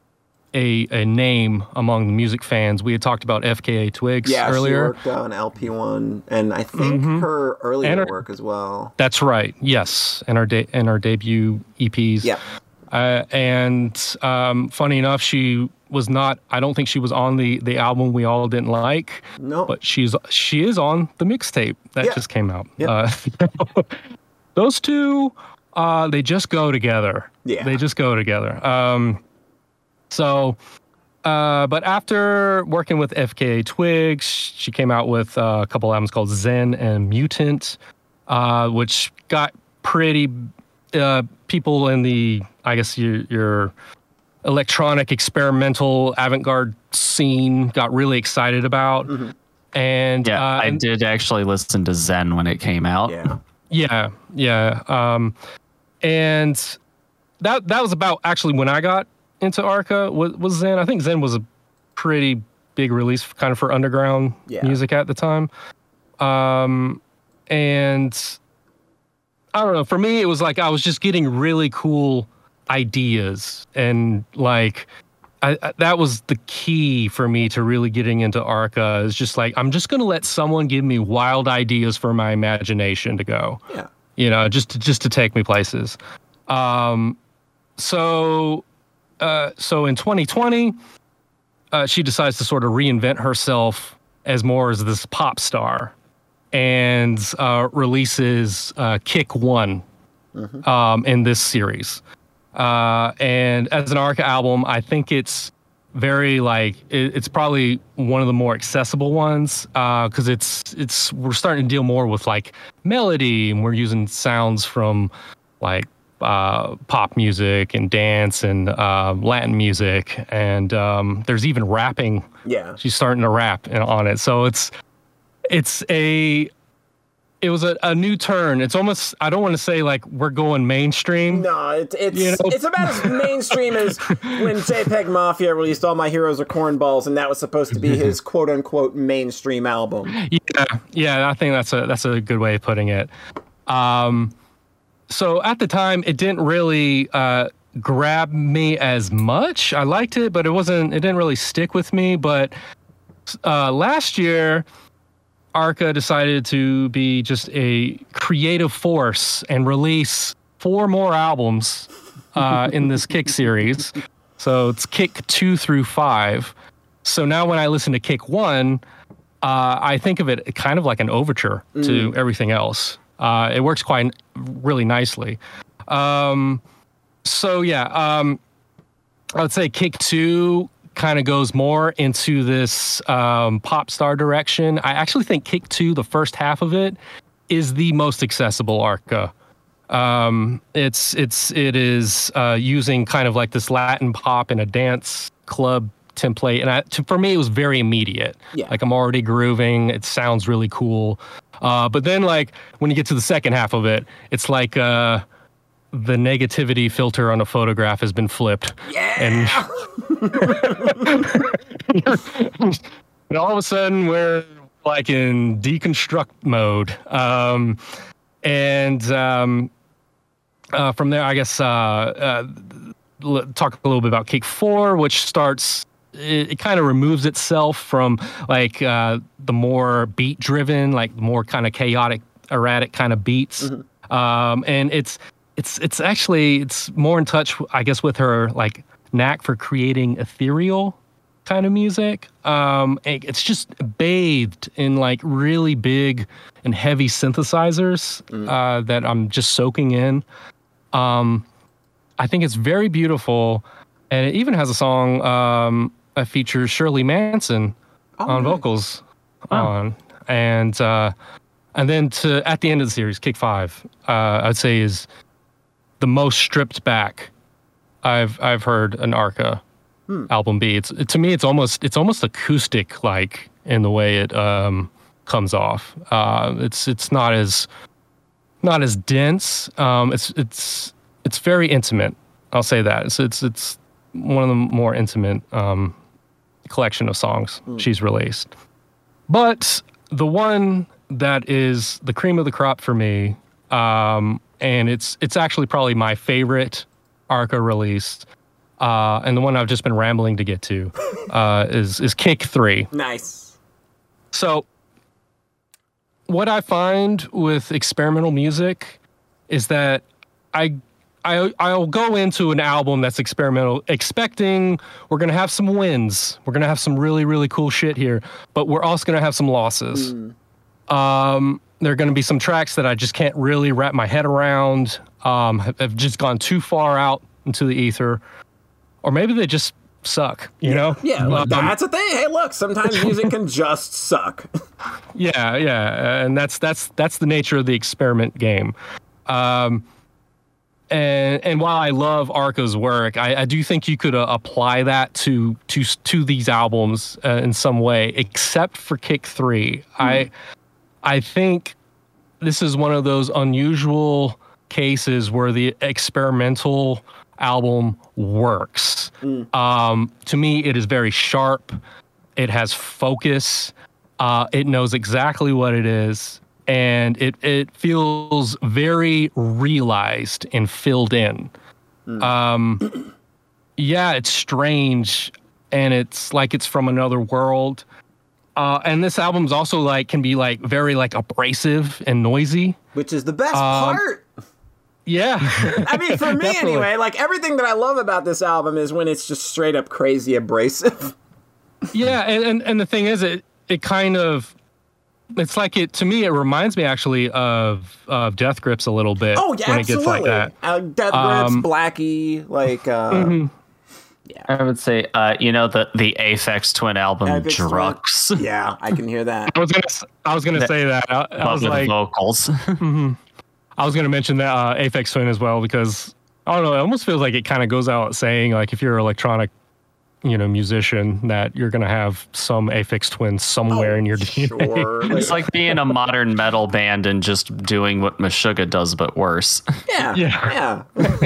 name among the music fans. We had talked about FKA Twigs earlier.
She worked on LP1, and I think her earlier work as well.
That's right. Yes, and our debut EPs.
Yeah.
And funny enough, she was not. I don't think she was on the album we all didn't like.
No.
But she is on the mixtape that just came out.
Yeah.
Those two, they just go together.
Yeah.
They just go together. But after working with FKA Twigs, she came out with a couple albums called Zen and Mutant, which got pretty people in the, I guess, your electronic experimental avant-garde scene got really excited about.
Mm-hmm.
And
I did actually listen to Zen when it came out.
Yeah.
And that was about actually when I got into Arca was Zen. I think Zen was a pretty big release kind of for underground music at the time. And I don't know, for me, it was like I was just getting really cool ideas, and like that was the key for me to really getting into Arca. Is just like, I'm just going to let someone give me wild ideas for my imagination to go.
Yeah.
just to take me places. So in 2020, she decides to sort of reinvent herself as more as this pop star, and releases Kick One in this series. And as an Arca album, I think it's very it's probably one of the more accessible ones, because we're starting to deal more with like melody, and we're using sounds from like pop music and dance and Latin music, and there's even rapping.
Yeah,
she's starting to rap on it, so it was a new turn. It's almost, I don't want to say like we're going mainstream.
No, it's about as mainstream as when JPEG Mafia released All My Heroes Are Cornballs, and that was supposed to be his quote unquote mainstream album.
Yeah, I think that's a good way of putting it. So at the time, it didn't really grab me as much. I liked it, but it didn't really stick with me. But last year, Arca decided to be just a creative force and release 4 more albums in this Kick series. So it's Kick 2 through 5. So now when I listen to Kick 1, I think of it kind of like an overture to everything else. It works really nicely. So yeah, I would say Kick 2 kind of goes more into this pop star direction. I actually think Kick 2, the first half of it, is the most accessible Arca. It is using kind of like this Latin pop in a dance club template, and for me it was very immediate.
Yeah.
Like I'm already grooving. It sounds really cool. But then like when you get to the second half of it, it's like the negativity filter on a photograph has been flipped.
Yeah.
And all of a sudden we're like in deconstruct mode. From there, I guess, talk a little bit about Kick 4, which starts, it kind of removes itself from like the more beat driven, like more kind of chaotic, erratic kind of beats. And it's actually more in touch, I guess, with her like knack for creating ethereal kind of music. It's just bathed in like really big and heavy synthesizers that I'm just soaking in. I think it's very beautiful, and it even has a song that features Shirley Manson on vocals. And then at the end of the series, Kick 5, I'd say is the most stripped back I've heard an Arca album be. To me, it's almost acoustic like in the way it comes off. It's not as dense. It's very intimate. I'll say that. It's one of the more intimate collection of songs she's released. But the one that is the cream of the crop for me, and it's actually probably my favorite Arca release, and the one I've just been rambling to get to, is Kick 3.
Nice.
So what I find with experimental music is that I'll go into an album that's experimental expecting we're going to have some wins. We're going to have some really, really cool shit here, but we're also going to have some losses. There are going to be some tracks that I just can't really wrap my head around, have just gone too far out into the ether, or maybe they just suck, you know?
Yeah, that's a thing. Hey, look, sometimes music can just suck.
Yeah, and that's the nature of the experiment game. And while I love Arca's work, I do think you could apply that to these albums in some way, except for Kick 3. I think this is one of those unusual cases where the experimental album works. To me, it is very sharp. It has focus. It knows exactly what it is. And it feels very realized and filled in. Yeah, it's strange, and it's like it's from another world. And this album's also like can be like very like abrasive and noisy,
which is the best part.
Yeah.
I mean, for me anyway, like everything that I love about this album is when it's just straight up crazy abrasive.
Yeah, and the thing is, it kind of, it's like to me, it reminds me actually of Death Grips a little bit.
Oh yeah,
when
absolutely.
It gets like
that. Death Grips, Blackie, like.
Yeah, I would say, the Aphex Twin album, Drux.
Yeah, I can hear that.
I was gonna say that. I was like
vocals.
I was gonna mention that Aphex Twin as well because I don't know. It almost feels like it kind of goes out saying like if you're an electronic, musician, that you're gonna have some Aphex Twin somewhere in your DNA.
Sure.
It's like being a modern metal band and just doing what Meshuggah does, but worse.
Yeah.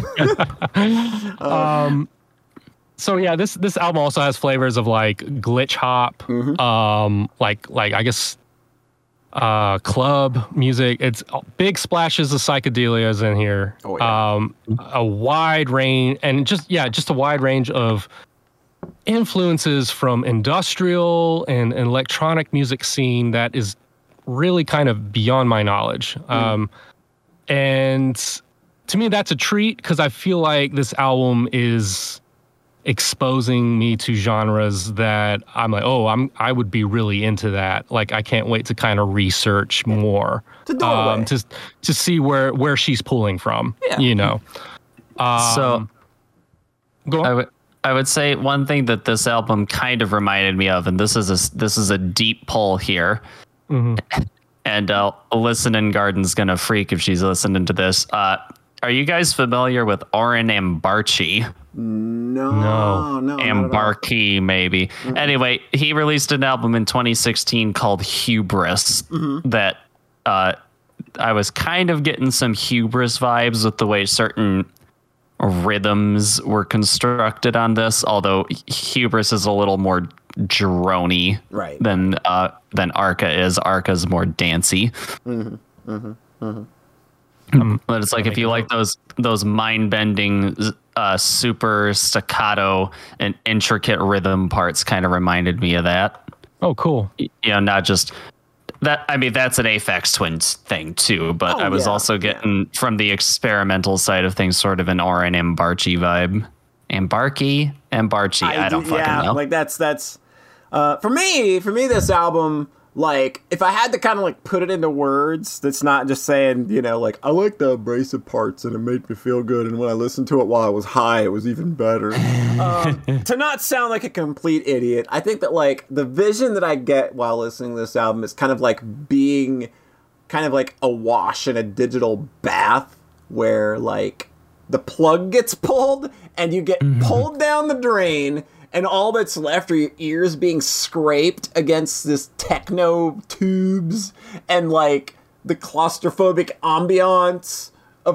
So yeah, this album also has flavors of like glitch hop, like I guess club music. It's big splashes of psychedelias in here.
Oh, yeah.
A wide range and just a wide range of influences from industrial and electronic music scene that is really kind of beyond my knowledge. And to me, that's a treat because I feel like this album is exposing me to genres that I'm like, I would be really into that. Like, I can't wait to kind of research more to see where she's pulling from.
Yeah.
So
go on.
I would say one thing that this album kind of reminded me of, and this is a deep pull here. And Listening Garden's gonna freak if she's listening to this. Are you guys familiar with Oren Ambarchi?
No.
Ambarchi, maybe. Anyway, he released an album in 2016 called Hubris that I was kind of getting some Hubris vibes with the way certain rhythms were constructed on this, although Hubris is a little more droney than Arca is. Arca's more dancey. But it's like if you like those mind-bending, super staccato and intricate rhythm parts, kind of reminded me of that.
Oh, cool.
Not just that. I mean, that's an Aphex Twins thing too, but I was also getting from the experimental side of things, sort of an Oren Ambarchi vibe. Ambarchi. I don't fucking know.
Like that's for me. This album. Like, if I had to kind of like put it into words, that's not just saying, like, I like the abrasive parts and it made me feel good. And when I listened to it while I was high, it was even better. To not sound like a complete idiot, I think that like the vision that I get while listening to this album is kind of like being kind of like a wash in a digital bath where like the plug gets pulled and you get pulled down the drain. And all that's left are your ears being scraped against this techno tubes and like the claustrophobic ambiance of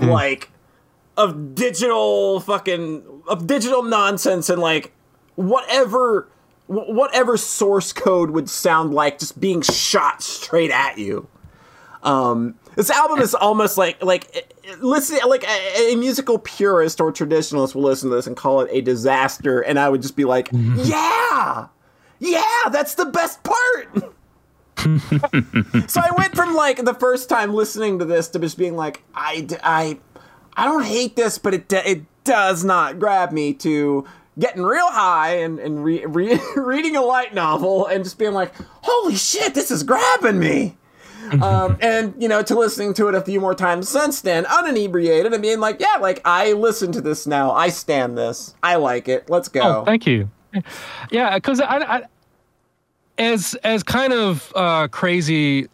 of digital nonsense and like whatever source code would sound like just being shot straight at you. This album is almost like listen, like a musical purist or traditionalist will listen to this and call it a disaster, and I would just be like, yeah, that's the best part. So I went from like the first time listening to this to just being like, I don't hate this, but it does not grab me, to getting real high and reading a light novel and just being like, holy shit, this is grabbing me. And, to listening to it a few more times since then, uninebriated, and being like, yeah, like, I listen to this now. I stand this. I like it. Let's go.
Oh, thank you. Yeah, because I as kind of crazy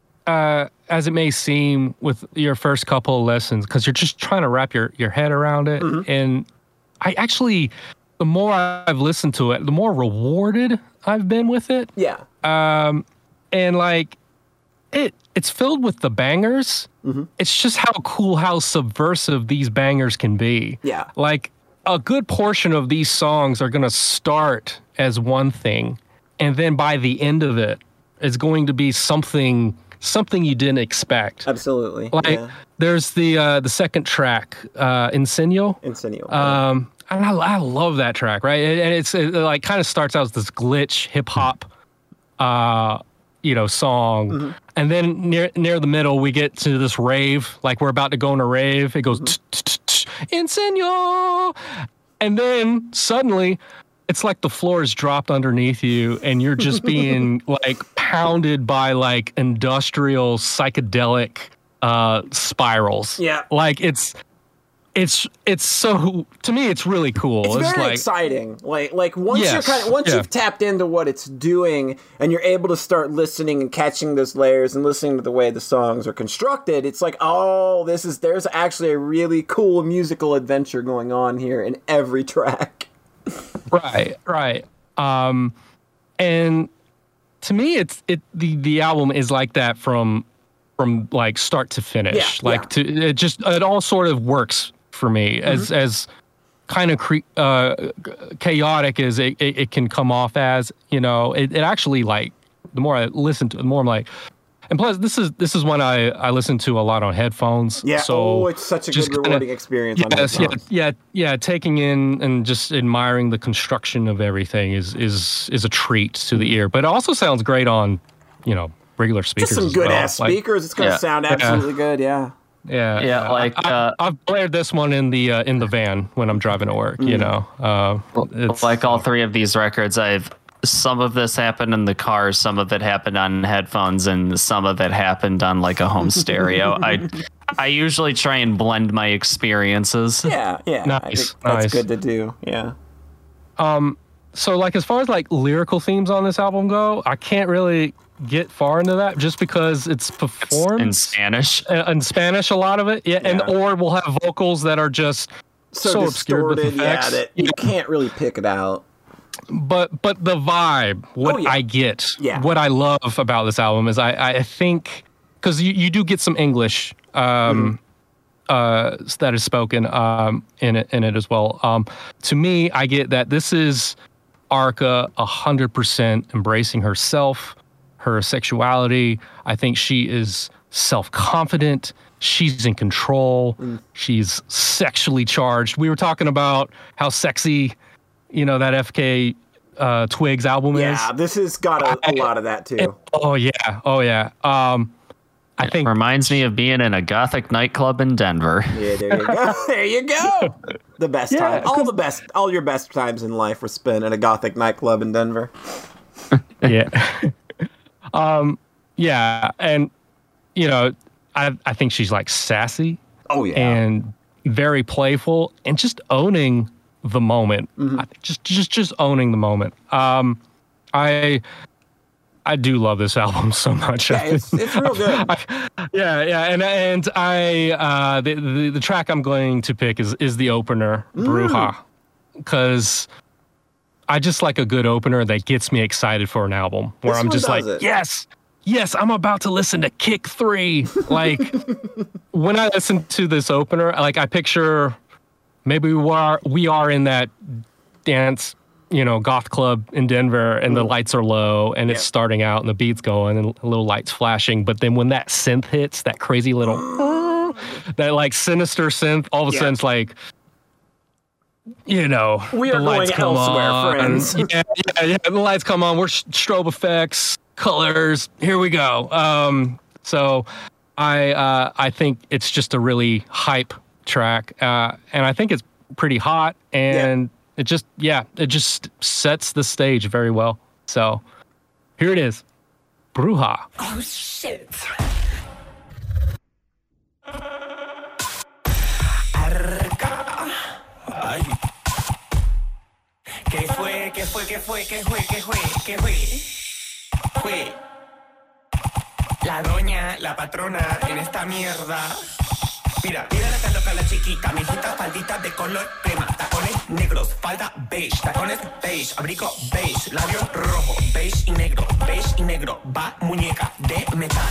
as it may seem with your first couple of lessons, because you're just trying to wrap your head around it. And I actually, the more I've listened to it, the more rewarded I've been with it.
Yeah.
And like, it's filled with the bangers. It's just how subversive these bangers can be.
Yeah.
Like, a good portion of these songs are going to start as one thing, and then by the end of it, it's going to be something you didn't expect.
Absolutely.
Like, there's the second track, Incendio. And I love that track, right? And it like kind of starts out as this glitch hip hop song. Mm-hmm. And then near the middle, we get to this rave, like we're about to go on a rave. It goes, Insenor. And then suddenly, it's like the floor is dropped underneath you and you're just being like pounded by like industrial psychedelic spirals.
Yeah.
Like it's so, to me, it's really cool.
It's very exciting. Like once you've tapped into what it's doing and you're able to start listening and catching those layers and listening to the way the songs are constructed, it's like, there's actually a really cool musical adventure going on here in every track.
Right. And to me, the album is like that from like start to finish. It all sort of works for me as kind of chaotic as it can come off as. It actually, like, the more I listen to it, the more I'm like, and plus this is one I listen to a lot on headphones.
Yeah. So it's such a good rewarding experience. On headphones.
Yeah. Taking in and just admiring the construction of everything is a treat to the ear. But it also sounds great on, regular speakers.
Just some good ass speakers. It's going to sound absolutely good. Yeah.
Yeah.
Like
I've blared this one in the van when I'm driving to work. It's
like all three of these records. Some of this happened in the car, some of it happened on headphones, and some of it happened on like a home stereo. I usually try and blend my experiences.
Yeah.
Nice.
That's good to do. Yeah.
So like as far as like lyrical themes on this album go, I can't really get far into that just because it's performed
in Spanish.
In Spanish, a lot of it, or we'll have vocals that are just so obscured with effects.
That you can't really pick it out.
But the vibe, I get, what I love about this album is I think, because you do get some English that is spoken in it as well. To me, I get that this is Arca 100% embracing herself, her sexuality. I think she is self-confident. She's in control. She's sexually charged. We were talking about how sexy, that FK Twigs album is.
Yeah, this has got a lot of that too.
Oh yeah. I think
it reminds me of being in a gothic nightclub in Denver.
Yeah, there you go. The best time. All your best times in life were spent at a gothic nightclub in Denver.
Yeah. Yeah, and I think she's like sassy.
Oh yeah.
And very playful and just owning the moment. Just owning the moment. I do love this album so much.
Yeah, it's real good.
And I the track I'm going to pick is the opener, Bruja, because I just like a good opener that gets me excited for an album where I'm just like, yes, I'm about to listen to Kick 3. Like when I listen to this opener, like I picture maybe we are in that dance, goth club in Denver, and the lights are low and it's starting out and the beat's going and a little lights flashing. But then when that synth hits, that crazy little, that like sinister synth, all of a sudden it's like,
we are going elsewhere, friends.
Yeah. The lights come on. We're strobe effects, colors. Here we go. So I think it's just a really hype track, and I think it's pretty hot, and it just sets the stage very well. So here it is, Bruja.
Oh shit. Ay. ¿Qué fue? La doña, la patrona en esta mierda. Mira la loca la chiquita, mijita, faldita de color crema, tacones negros, falda beige, tacones beige, abrigo beige, labio rojo, beige y negro, va muñeca de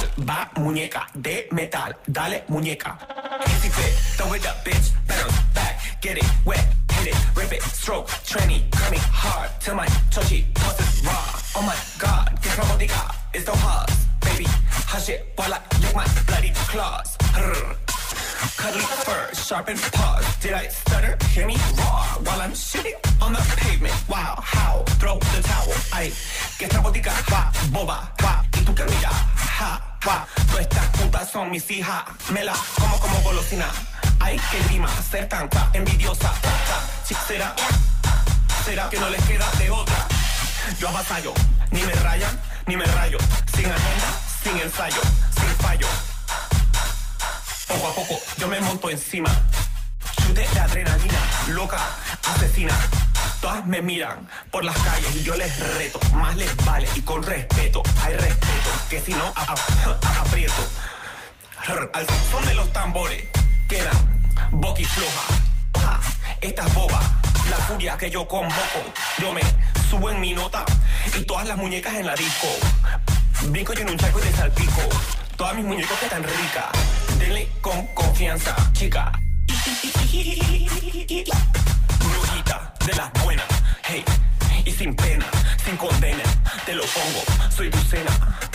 metal, dale muñeca. Easy fit, throw it up, bitch, bounce back, get it wet, hit it, rip it, stroke, tranny, coming hard, till my chochi pulses raw. Oh my god, que robótica, it's so hard, baby, hush it while I lick my bloody claws. Cuddly fur, sharpened paws. Did I stutter? Hear me roar while I'm shitting on the pavement. Wow, how? Throw the towel. Ay, que esta botica va, boba, va. Y tú que mira, ja, va. Todas estas putas son mis hijas. Me la como golosina. Ay, que grima, ser tanta envidiosa. Será que no les queda de otra. Yo avasallo, ni me rayan, ni me rayo. Sin agenda, sin ensayo, sin fallo. Poco a poco yo me monto encima. Chute de adrenalina, loca, asesina. Todas me miran por las calles y yo les reto. Más les vale y con respeto. Hay respeto, que si no aprieto. Al son de los tambores quedan boquifloja. Estas bobas, la furia que yo convoco. Yo me subo en mi nota y todas las muñecas en la disco. Brinco yo en un charco y te salpico. Todas mis muñecas que están ricas. Denle con confianza, chica. Brujita de las buenas, hey. Y sin pena, sin condena. Te lo pongo, soy tu cena.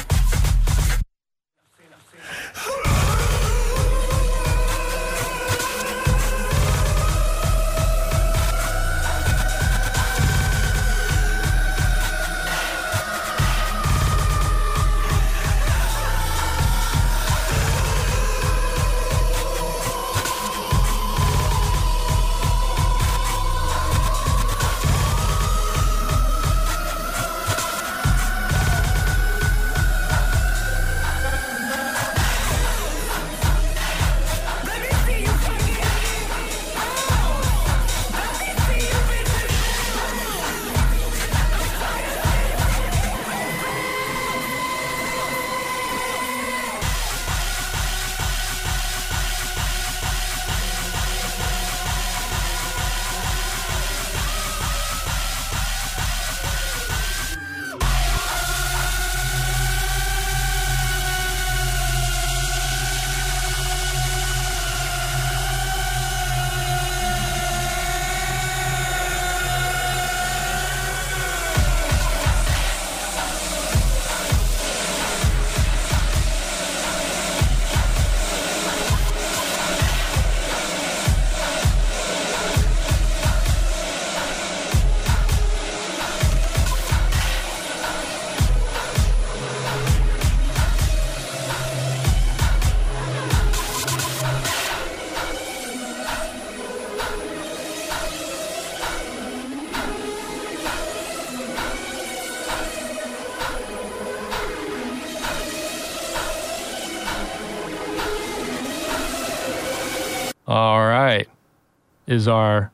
All right. Is our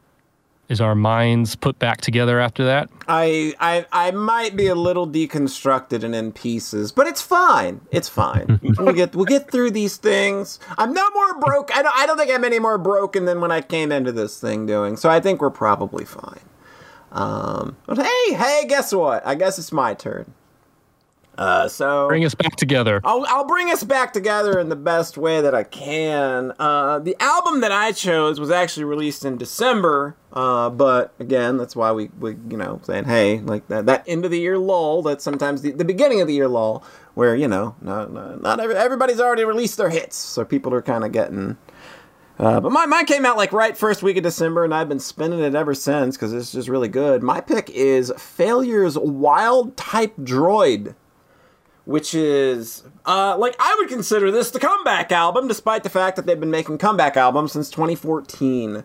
minds put back together after that?
I might be a little deconstructed and in pieces, but it's fine. It's fine. we'll get through these things. I'm no more broke. I don't think I'm any more broken than when I came into this thing doing. So I think we're probably fine. But hey, guess what? I guess it's my turn. So
bring us back together.
I'll bring us back together in the best way that I can. The album that I chose was actually released in December, but again, that's why we saying, hey, like that end of the year lull. That's sometimes the beginning of the year lull, where not everybody's already released their hits, so people are kind of getting. But mine came out like right first week of December, and I've been spinning it ever since because it's just really good. My pick is Failure's Wild Type Droid, which is, I would consider this the comeback album, despite the fact that they've been making comeback albums since 2014.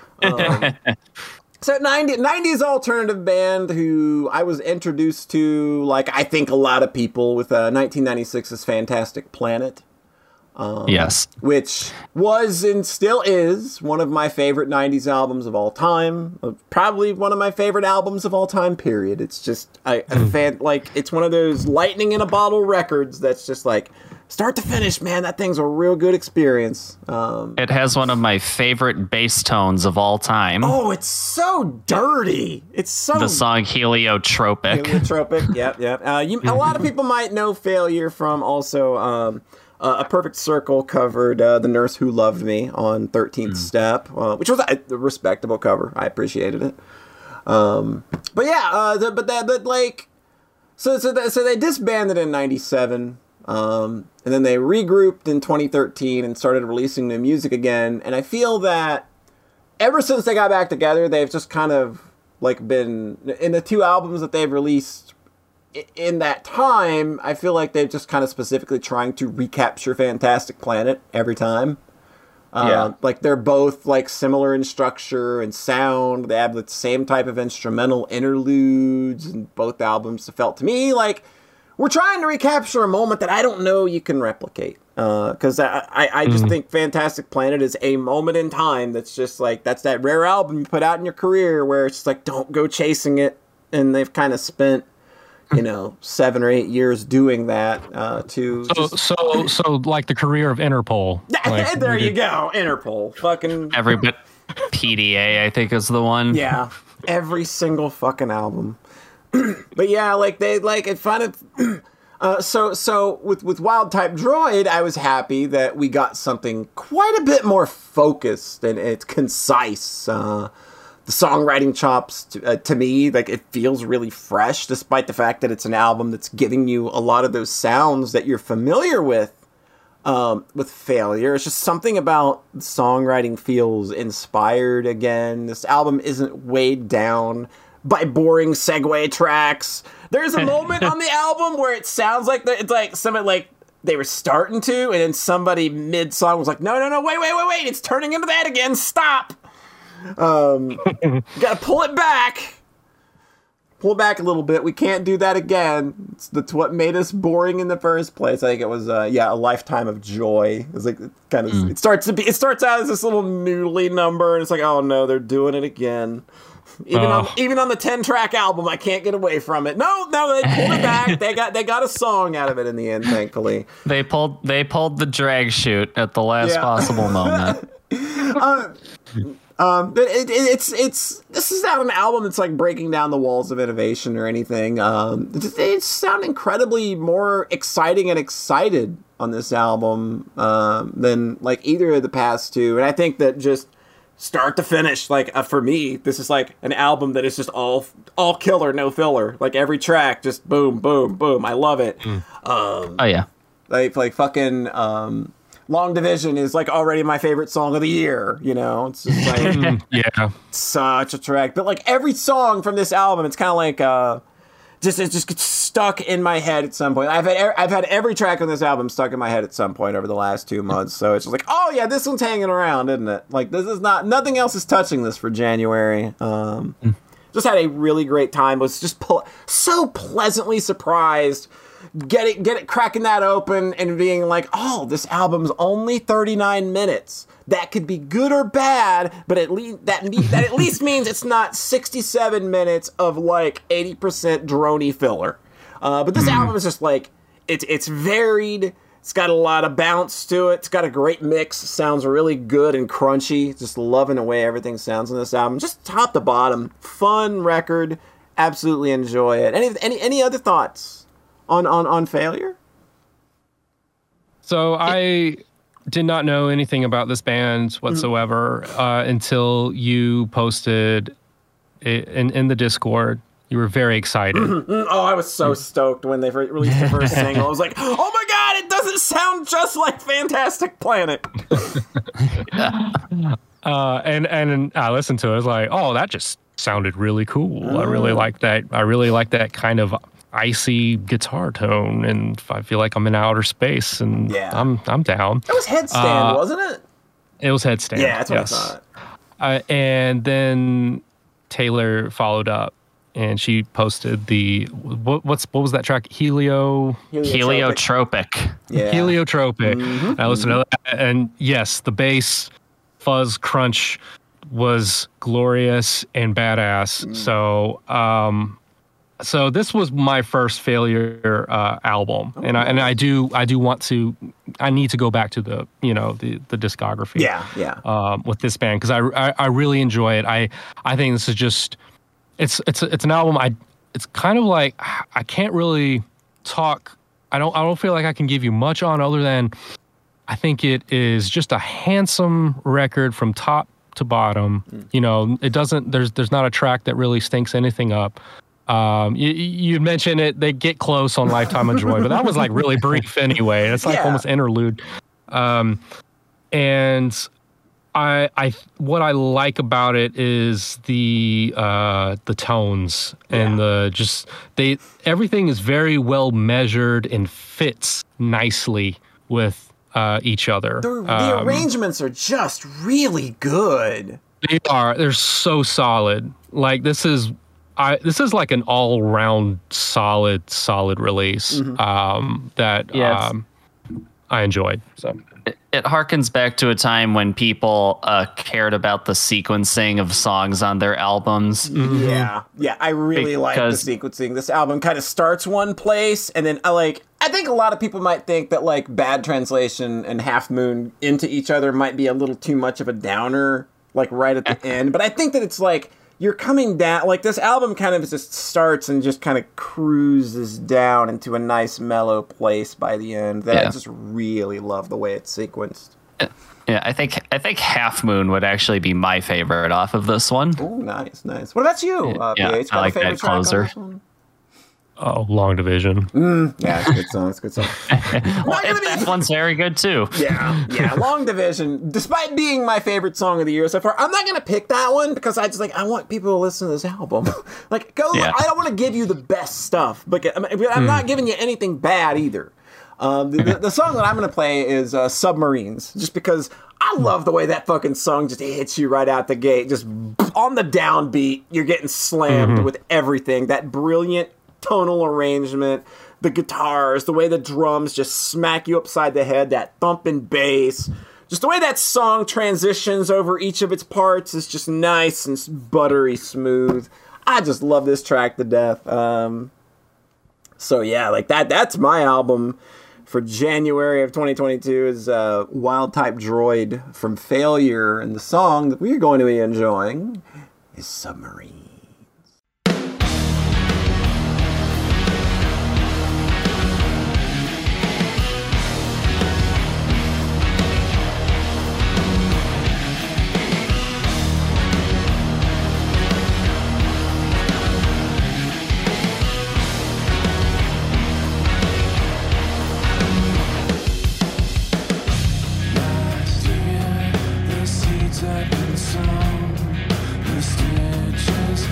So 90s alternative band who I was introduced to, like I think a lot of people, with 1996's Fantastic Planet.
Yes.
Which was and still is one of my favorite 90s albums of all time. Probably one of my favorite albums of all time, period. It's just, it's one of those lightning in a bottle records that's just like, start to finish, man, that thing's a real good experience.
It has one of my favorite bass tones of all time.
Oh, it's so dirty. It's so...
The song Heliotropic.
Yep. A lot of people might know Failure from also... A Perfect Circle covered The Nurse Who Loved Me on 13th Step, which was a respectable cover. I appreciated it. So they disbanded in 97. And then they regrouped in 2013 and started releasing new music again. And I feel that ever since they got back together, they've just kind of like been in the 2 albums that they've released in that time. I feel like they've just kind of specifically trying to recapture Fantastic Planet every time. Like they're both like similar in structure and sound. They have the same type of instrumental interludes in both albums. It felt to me like we're trying to recapture a moment that I don't know you can replicate. Because I just think Fantastic Planet is a moment in time that's just like, that's that rare album you put out in your career where it's just like, don't go chasing it. And they've kind of spent, 7 or 8 years doing that
So like the career of Interpol. Like,
there you go, Interpol. Fucking
every bit. PDA, I think, is the one.
Yeah, every single fucking album. But yeah, like they like it. Fun of so with Wild Type Droid, I was happy that we got something quite a bit more focused and it's concise. The songwriting chops, to me, like it feels really fresh, despite the fact that it's an album that's giving you a lot of those sounds that you're familiar with Failure. It's just something about the songwriting feels inspired again. This album isn't weighed down by boring segue tracks. There's a moment on the album where it sounds like it's like something like they were starting to, and then somebody mid-song was like, no, wait, it's turning into that again, stop! Gotta pull it back a little bit. We can't do that again. That's what made us boring in the first place. I think it was a Lifetime of Joy. It was like kind of it starts out as this little noodly number, and it's like, oh no, they're doing it again. Even on the 10-track album, I can't get away from it. No, they pulled it back. They got a song out of it in the end, thankfully.
They pulled the drag chute at the last possible moment.
But this is not an album that's like breaking down the walls of innovation or anything. They sound incredibly more exciting and excited on this album than like either of the past two. And I think that just start to finish, like for me, this is like an album that is just all killer, no filler. Like every track, just boom, boom, boom. I love it. Like fucking. Long Division is like already my favorite song of the year, It's just like such a track. But like every song from this album, it's kind of like it just gets stuck in my head at some point. I've had every track on this album stuck in my head at some point over the last 2 months. So it's just like, oh yeah, this one's hanging around, isn't it? Like this is nothing else is touching this for January. Just had a really great time. Was just so pleasantly surprised. Get it, cracking that open and being like, oh, this album's only 39 minutes. That could be good or bad, but at least that at least means it's not 67 minutes of like 80% droney filler. But this album is just like it's varied. It's got a lot of bounce to it. It's got a great mix. Sounds really good and crunchy. Just loving the way everything sounds on this album. Just top to bottom, fun record. Absolutely enjoy it. Any other thoughts on Failure?
So I did not know anything about this band whatsoever until you posted it in the Discord. You were very excited.
Oh, I was so stoked when they released the first single. I was like, oh my god, it doesn't sound just like Fantastic Planet.
And I listened to it. I was like, oh, that just sounded really cool. I really like that. I really like that kind of icy guitar tone, and I feel like I'm in outer space, and I'm down.
It was Headstand, wasn't it?
It was Headstand.
Yeah, that's what I thought.
And then Taylor followed up, and she posted the what was that track? Heliotropic.
Yeah.
Heliotropic. Mm-hmm. I listened to that, and yes, the bass fuzz crunch was glorious and badass. So this was my first Failure album, and I need to go back to the discography. With this band, because I really enjoy it. I think this is just it's an album. It's kind of like I can't really talk. I don't feel like I can give you much on other than I think it is just a handsome record from top to bottom. It doesn't. There's not a track that really stinks anything up. You mentioned it; they get close on Lifetime of Joy, but that was like really brief anyway. It's like almost interlude. And I what I like about it is the tones and everything is very well measured and fits nicely with each other.
The arrangements are just really good.
They're so solid. Like this is like an all-round solid release that I enjoyed. So
it harkens back to a time when people cared about the sequencing of songs on their albums.
Yeah, I really like the sequencing. This album kind of starts one place, and then I think a lot of people might think that like Bad Translation and Half Moon into each other might be a little too much of a downer, like right at the end. But I think that it's like you're coming down, like this album kind of just starts and just kind of cruises down into a nice mellow place by the end. I just really love the way it's sequenced.
Yeah, I think Half Moon would actually be my favorite off of this one.
Oh, nice. What about you, PH?
I like that closer.
Oh, Long Division.
Yeah, it's a good song.
That one's very good too.
Yeah. Long Division, despite being my favorite song of the year so far, I'm not gonna pick that one because I want people to listen to this album. I don't want to give you the best stuff, but I'm not giving you anything bad either. The song that I'm gonna play is Submarines, just because I love the way that fucking song just hits you right out the gate, just on the downbeat. You're getting slammed with everything. That brilliant tonal arrangement, the guitars, the way the drums just smack you upside the head, that thumping bass, just the way that song transitions over each of its parts is just nice and buttery smooth. I just love this track to death. So yeah, like that's my album for January of 2022 is Wild Type Droid from Failure, and the song that we're going to be enjoying is Submarine.
The stitches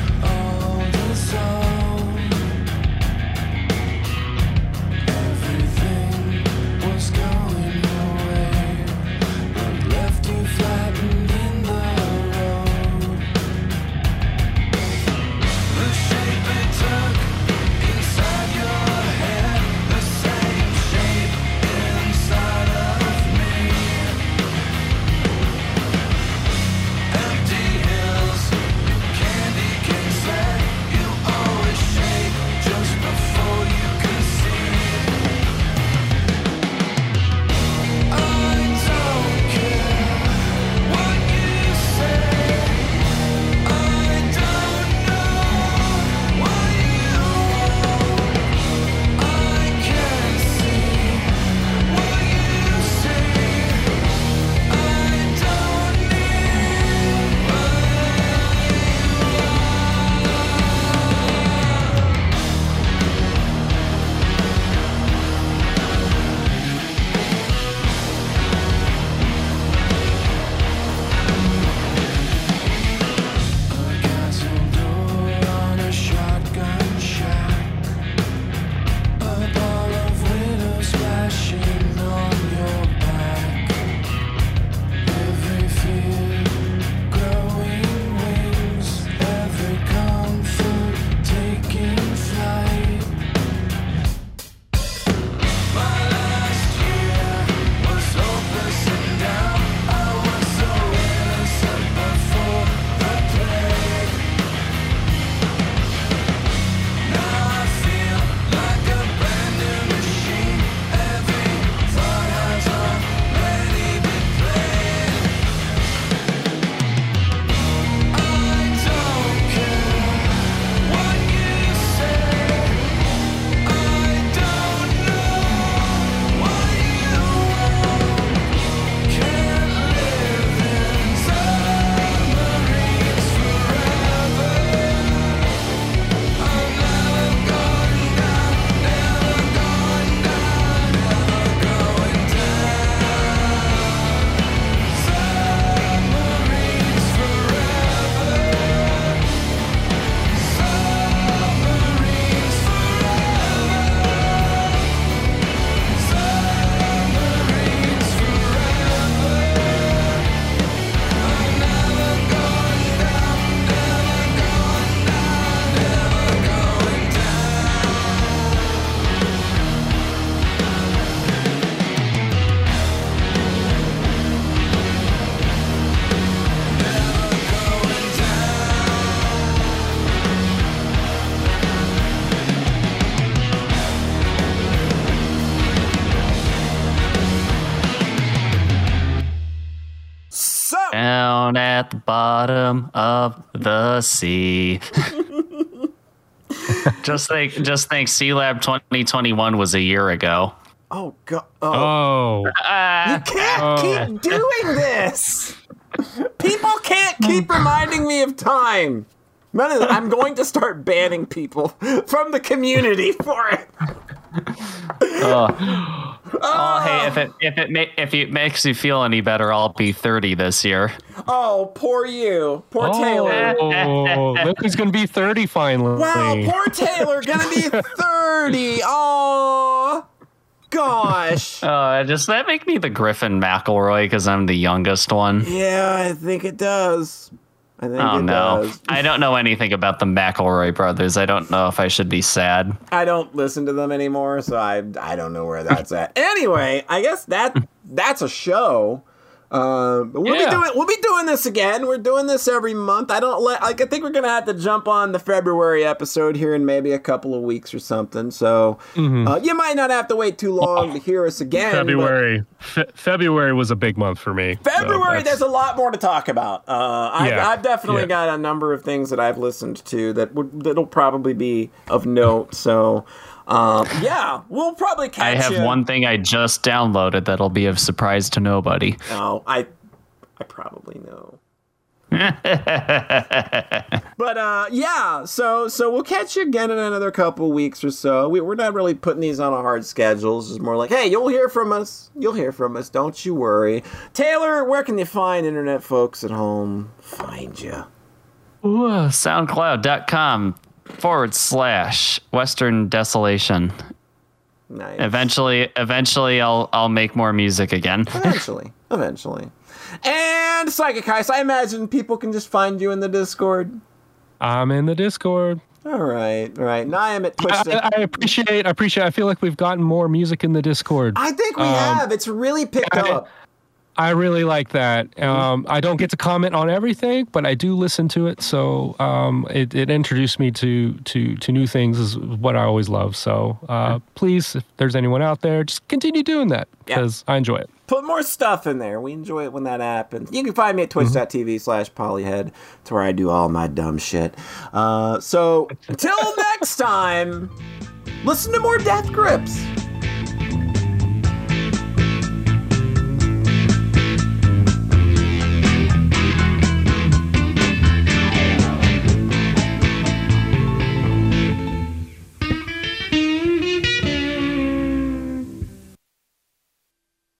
Down at the bottom of the sea. Just think C-Lab 2021 was a year ago.
Oh, God.
Oh.
You can't keep doing this. People can't keep reminding me of time. I'm going to start banning people from the community for it.
Hey, if it makes you feel any better, I'll be 30 this year.
Oh, poor you. Poor Taylor.
Oh, look who's going to be 30 finally.
Wow, poor Taylor going to be 30. Oh, gosh.
Does that make me the Griffin McElroy because I'm the youngest one?
Yeah, I think it does. Does.
I don't know anything about the McElroy brothers. I don't know if I should be sad.
I don't listen to them anymore, so I don't know where that's at. Anyway, I guess that's a show. We'll be doing this again. We're doing this every month. I think we're gonna have to jump on the February episode here in maybe a couple of weeks or something. So you might not have to wait too long to hear us again.
February was a big month for me.
February, there's a lot more to talk about. I've definitely got a number of things that I've listened to that'll probably be of note. So. We'll probably catch you.
I have one thing I just downloaded that'll be of surprise to nobody.
Oh, I probably know. But so we'll catch you again in another couple weeks or so. We're not really putting these on a hard schedule. It's just more like, hey, you'll hear from us. Don't you worry. Taylor, where can you find internet folks at home? Find you.
SoundCloud.com/Western Desolation.
Nice.
Eventually I'll make more music again.
Eventually. And Psychic Heist, I imagine people can just find you in the Discord.
I'm in the Discord.
All right. Now I am at Twitch.
I appreciate. I feel like we've gotten more music in the Discord.
I think we have. It's really picked up.
I really like that. I don't get to comment on everything, but I do listen to it. So it introduced me to new things, is what I always love. So please, if there's anyone out there, just continue doing that because I enjoy it.
Put more stuff in there. We enjoy it when that happens. You can find me at twitch.tv/polyhead. It's where I do all my dumb shit. So until next time, listen to more Death Grips.